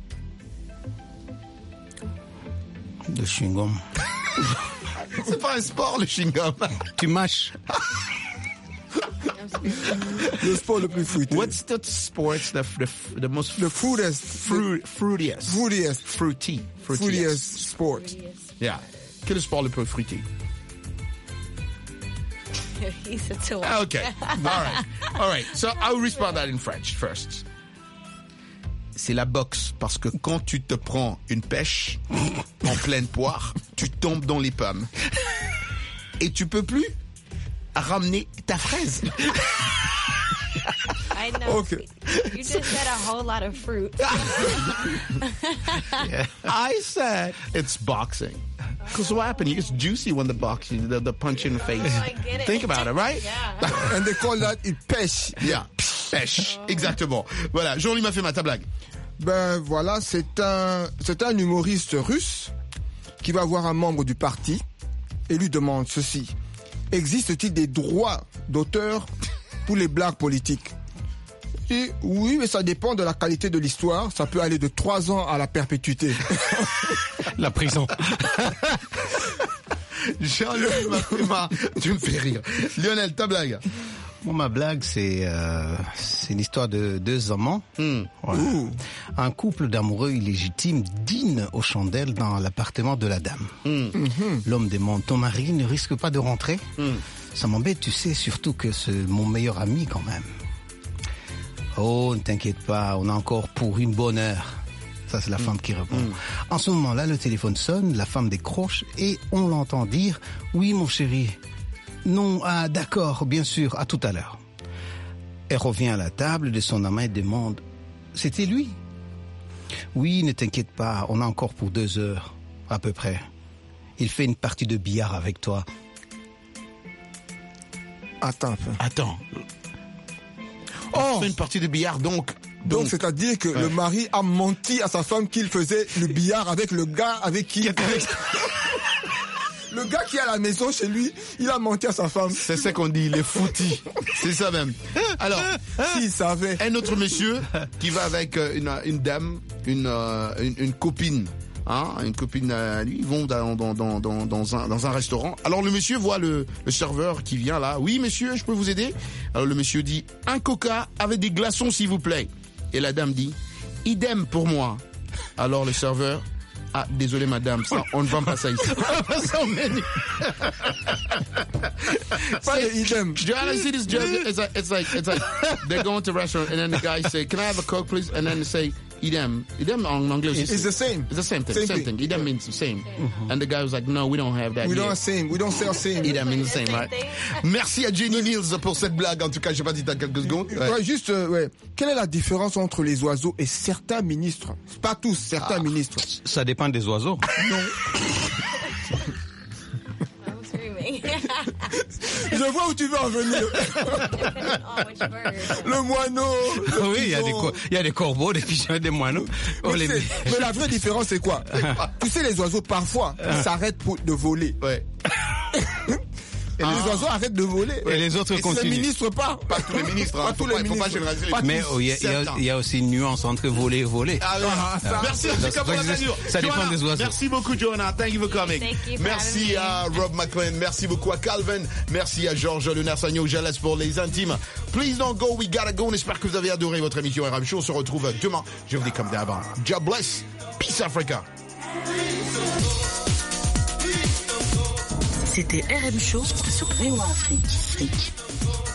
Speaker 1: Le chewing-gum.
Speaker 7: C'est pas un sport, le chewing-gum.
Speaker 1: Tu mâches.
Speaker 9: Le sport le plus fruité.
Speaker 7: What's the sport the most fruitiest
Speaker 9: sport?
Speaker 7: Yeah. Quel est le sport le plus fruité?
Speaker 16: He said to
Speaker 7: Ah, okay. All right. So I'll respond that in French first. C'est la boxe, parce que quand tu te prends une pêche en pleine poire, tu tombes dans les pommes. Et tu peux plus ramener ta fraise.
Speaker 16: I know.
Speaker 9: Okay.
Speaker 16: You just said a whole lot of fruit.
Speaker 7: I said it's boxing. Because what happened? It's juicy when the boxing, the punch in the face.
Speaker 16: Oh, I get it.
Speaker 7: Think about it, right?
Speaker 16: Yeah.
Speaker 9: And they call that it pêche.
Speaker 7: Yeah, pêche. Exactement. Voilà, Jean-Louis m'a fait ma blague.
Speaker 9: Ben voilà, c'est un humoriste russe qui va voir un membre du parti et lui demande ceci. Existe-t-il des droits d'auteur pour les blagues politiques? Et oui, mais ça dépend de la qualité de l'histoire. Ça peut aller de 3 ans à la perpétuité.
Speaker 1: La prison.
Speaker 7: Jean-Louis tu me fais rire. Lionel, ta blague.
Speaker 1: Bon, ma blague, c'est une histoire de 2 amants. Voilà. Un couple d'amoureux illégitimes dîne aux chandelles dans l'appartement de la dame. L'homme demande, ton mari ne risque pas de rentrer? Ça m'embête, tu sais, surtout que c'est mon meilleur ami quand même. Oh, ne t'inquiète pas, on a encore pour une bonne heure. Ça, c'est la femme qui répond. En ce moment-là, le téléphone sonne, la femme décroche et on l'entend dire « Oui, mon chéri. Non, ah, d'accord, bien sûr, à tout à l'heure. » Elle revient à la table de son amant et demande « C'était lui ?»« Oui, ne t'inquiète pas, on a encore pour 2 heures, à peu près. Il fait une partie de billard avec toi. »
Speaker 9: Attends.
Speaker 7: Oh, fait une partie de billard, donc
Speaker 9: c'est-à-dire que le mari a menti à sa femme qu'il faisait le billard avec le gars avec qui... Le gars qui est à la maison chez lui, il a menti à sa femme.
Speaker 7: C'est ça qu'on dit, il est foutu. C'est ça même. Alors,
Speaker 9: s'il savait.
Speaker 7: Un autre monsieur qui va avec une dame, une copine. Hein, une copine, lui, ils vont dans un restaurant. Alors le monsieur voit le serveur qui vient là. Oui monsieur, je peux vous aider? Alors le monsieur dit un coca avec des glaçons s'il vous plaît. Et la dame dit idem pour moi. Alors le serveur, ah désolé madame, ça, on ne vend pas ça ici.
Speaker 9: Pas de idem.
Speaker 7: Do you see this joke? It's like they're going to a restaurant and then the guy say, "Can I have a Coke, please?" And then they say, "Idem." Idem en anglais.
Speaker 9: It's the same.
Speaker 7: It's the same thing. Same thing. Idem means the same. And the guy was like, "No, we don't have that."
Speaker 9: We don't same. We don't sell same.
Speaker 7: Idem means the same, right? Merci à Jenny Mills pour cette blague. En tout cas, je sais pas si t'as quelques secondes.
Speaker 9: Ouais, juste, quelle est la différence entre les oiseaux et certains ministres? Pas tous, certains ministres.
Speaker 1: Ça dépend des oiseaux.
Speaker 9: Non. Je vois où tu veux en venir. Le moineau.
Speaker 1: Oui, il y a des corbeaux, des pigeons, des moineaux.
Speaker 9: Mais la vraie différence, c'est quoi? Tu sais, les oiseaux, parfois, ils s'arrêtent de voler.
Speaker 7: Ouais.
Speaker 9: Et les oiseaux arrêtent de voler.
Speaker 1: Et les autres continuent.
Speaker 9: Les ministres pas.
Speaker 7: Pas tous les ministres. Hein. Faut pas généraliser les
Speaker 1: Mais il y a aussi une nuance entre voler et voler.
Speaker 7: Merci en tout cas pour la ceinture.
Speaker 1: Ça dépend des oiseaux.
Speaker 7: Merci beaucoup, Joanna. Thank you for coming. Merci à Rob McLean. Merci beaucoup à Calvin. Merci à Georges Lenarsagno. Je laisse pour les intimes. Please don't go, we gotta go. On espère que vous avez adoré votre émission RM Show. On se retrouve demain. Je vous dis comme d'hab. God bless. Peace Africa.
Speaker 2: C'était RM Show sur VOA Afrique.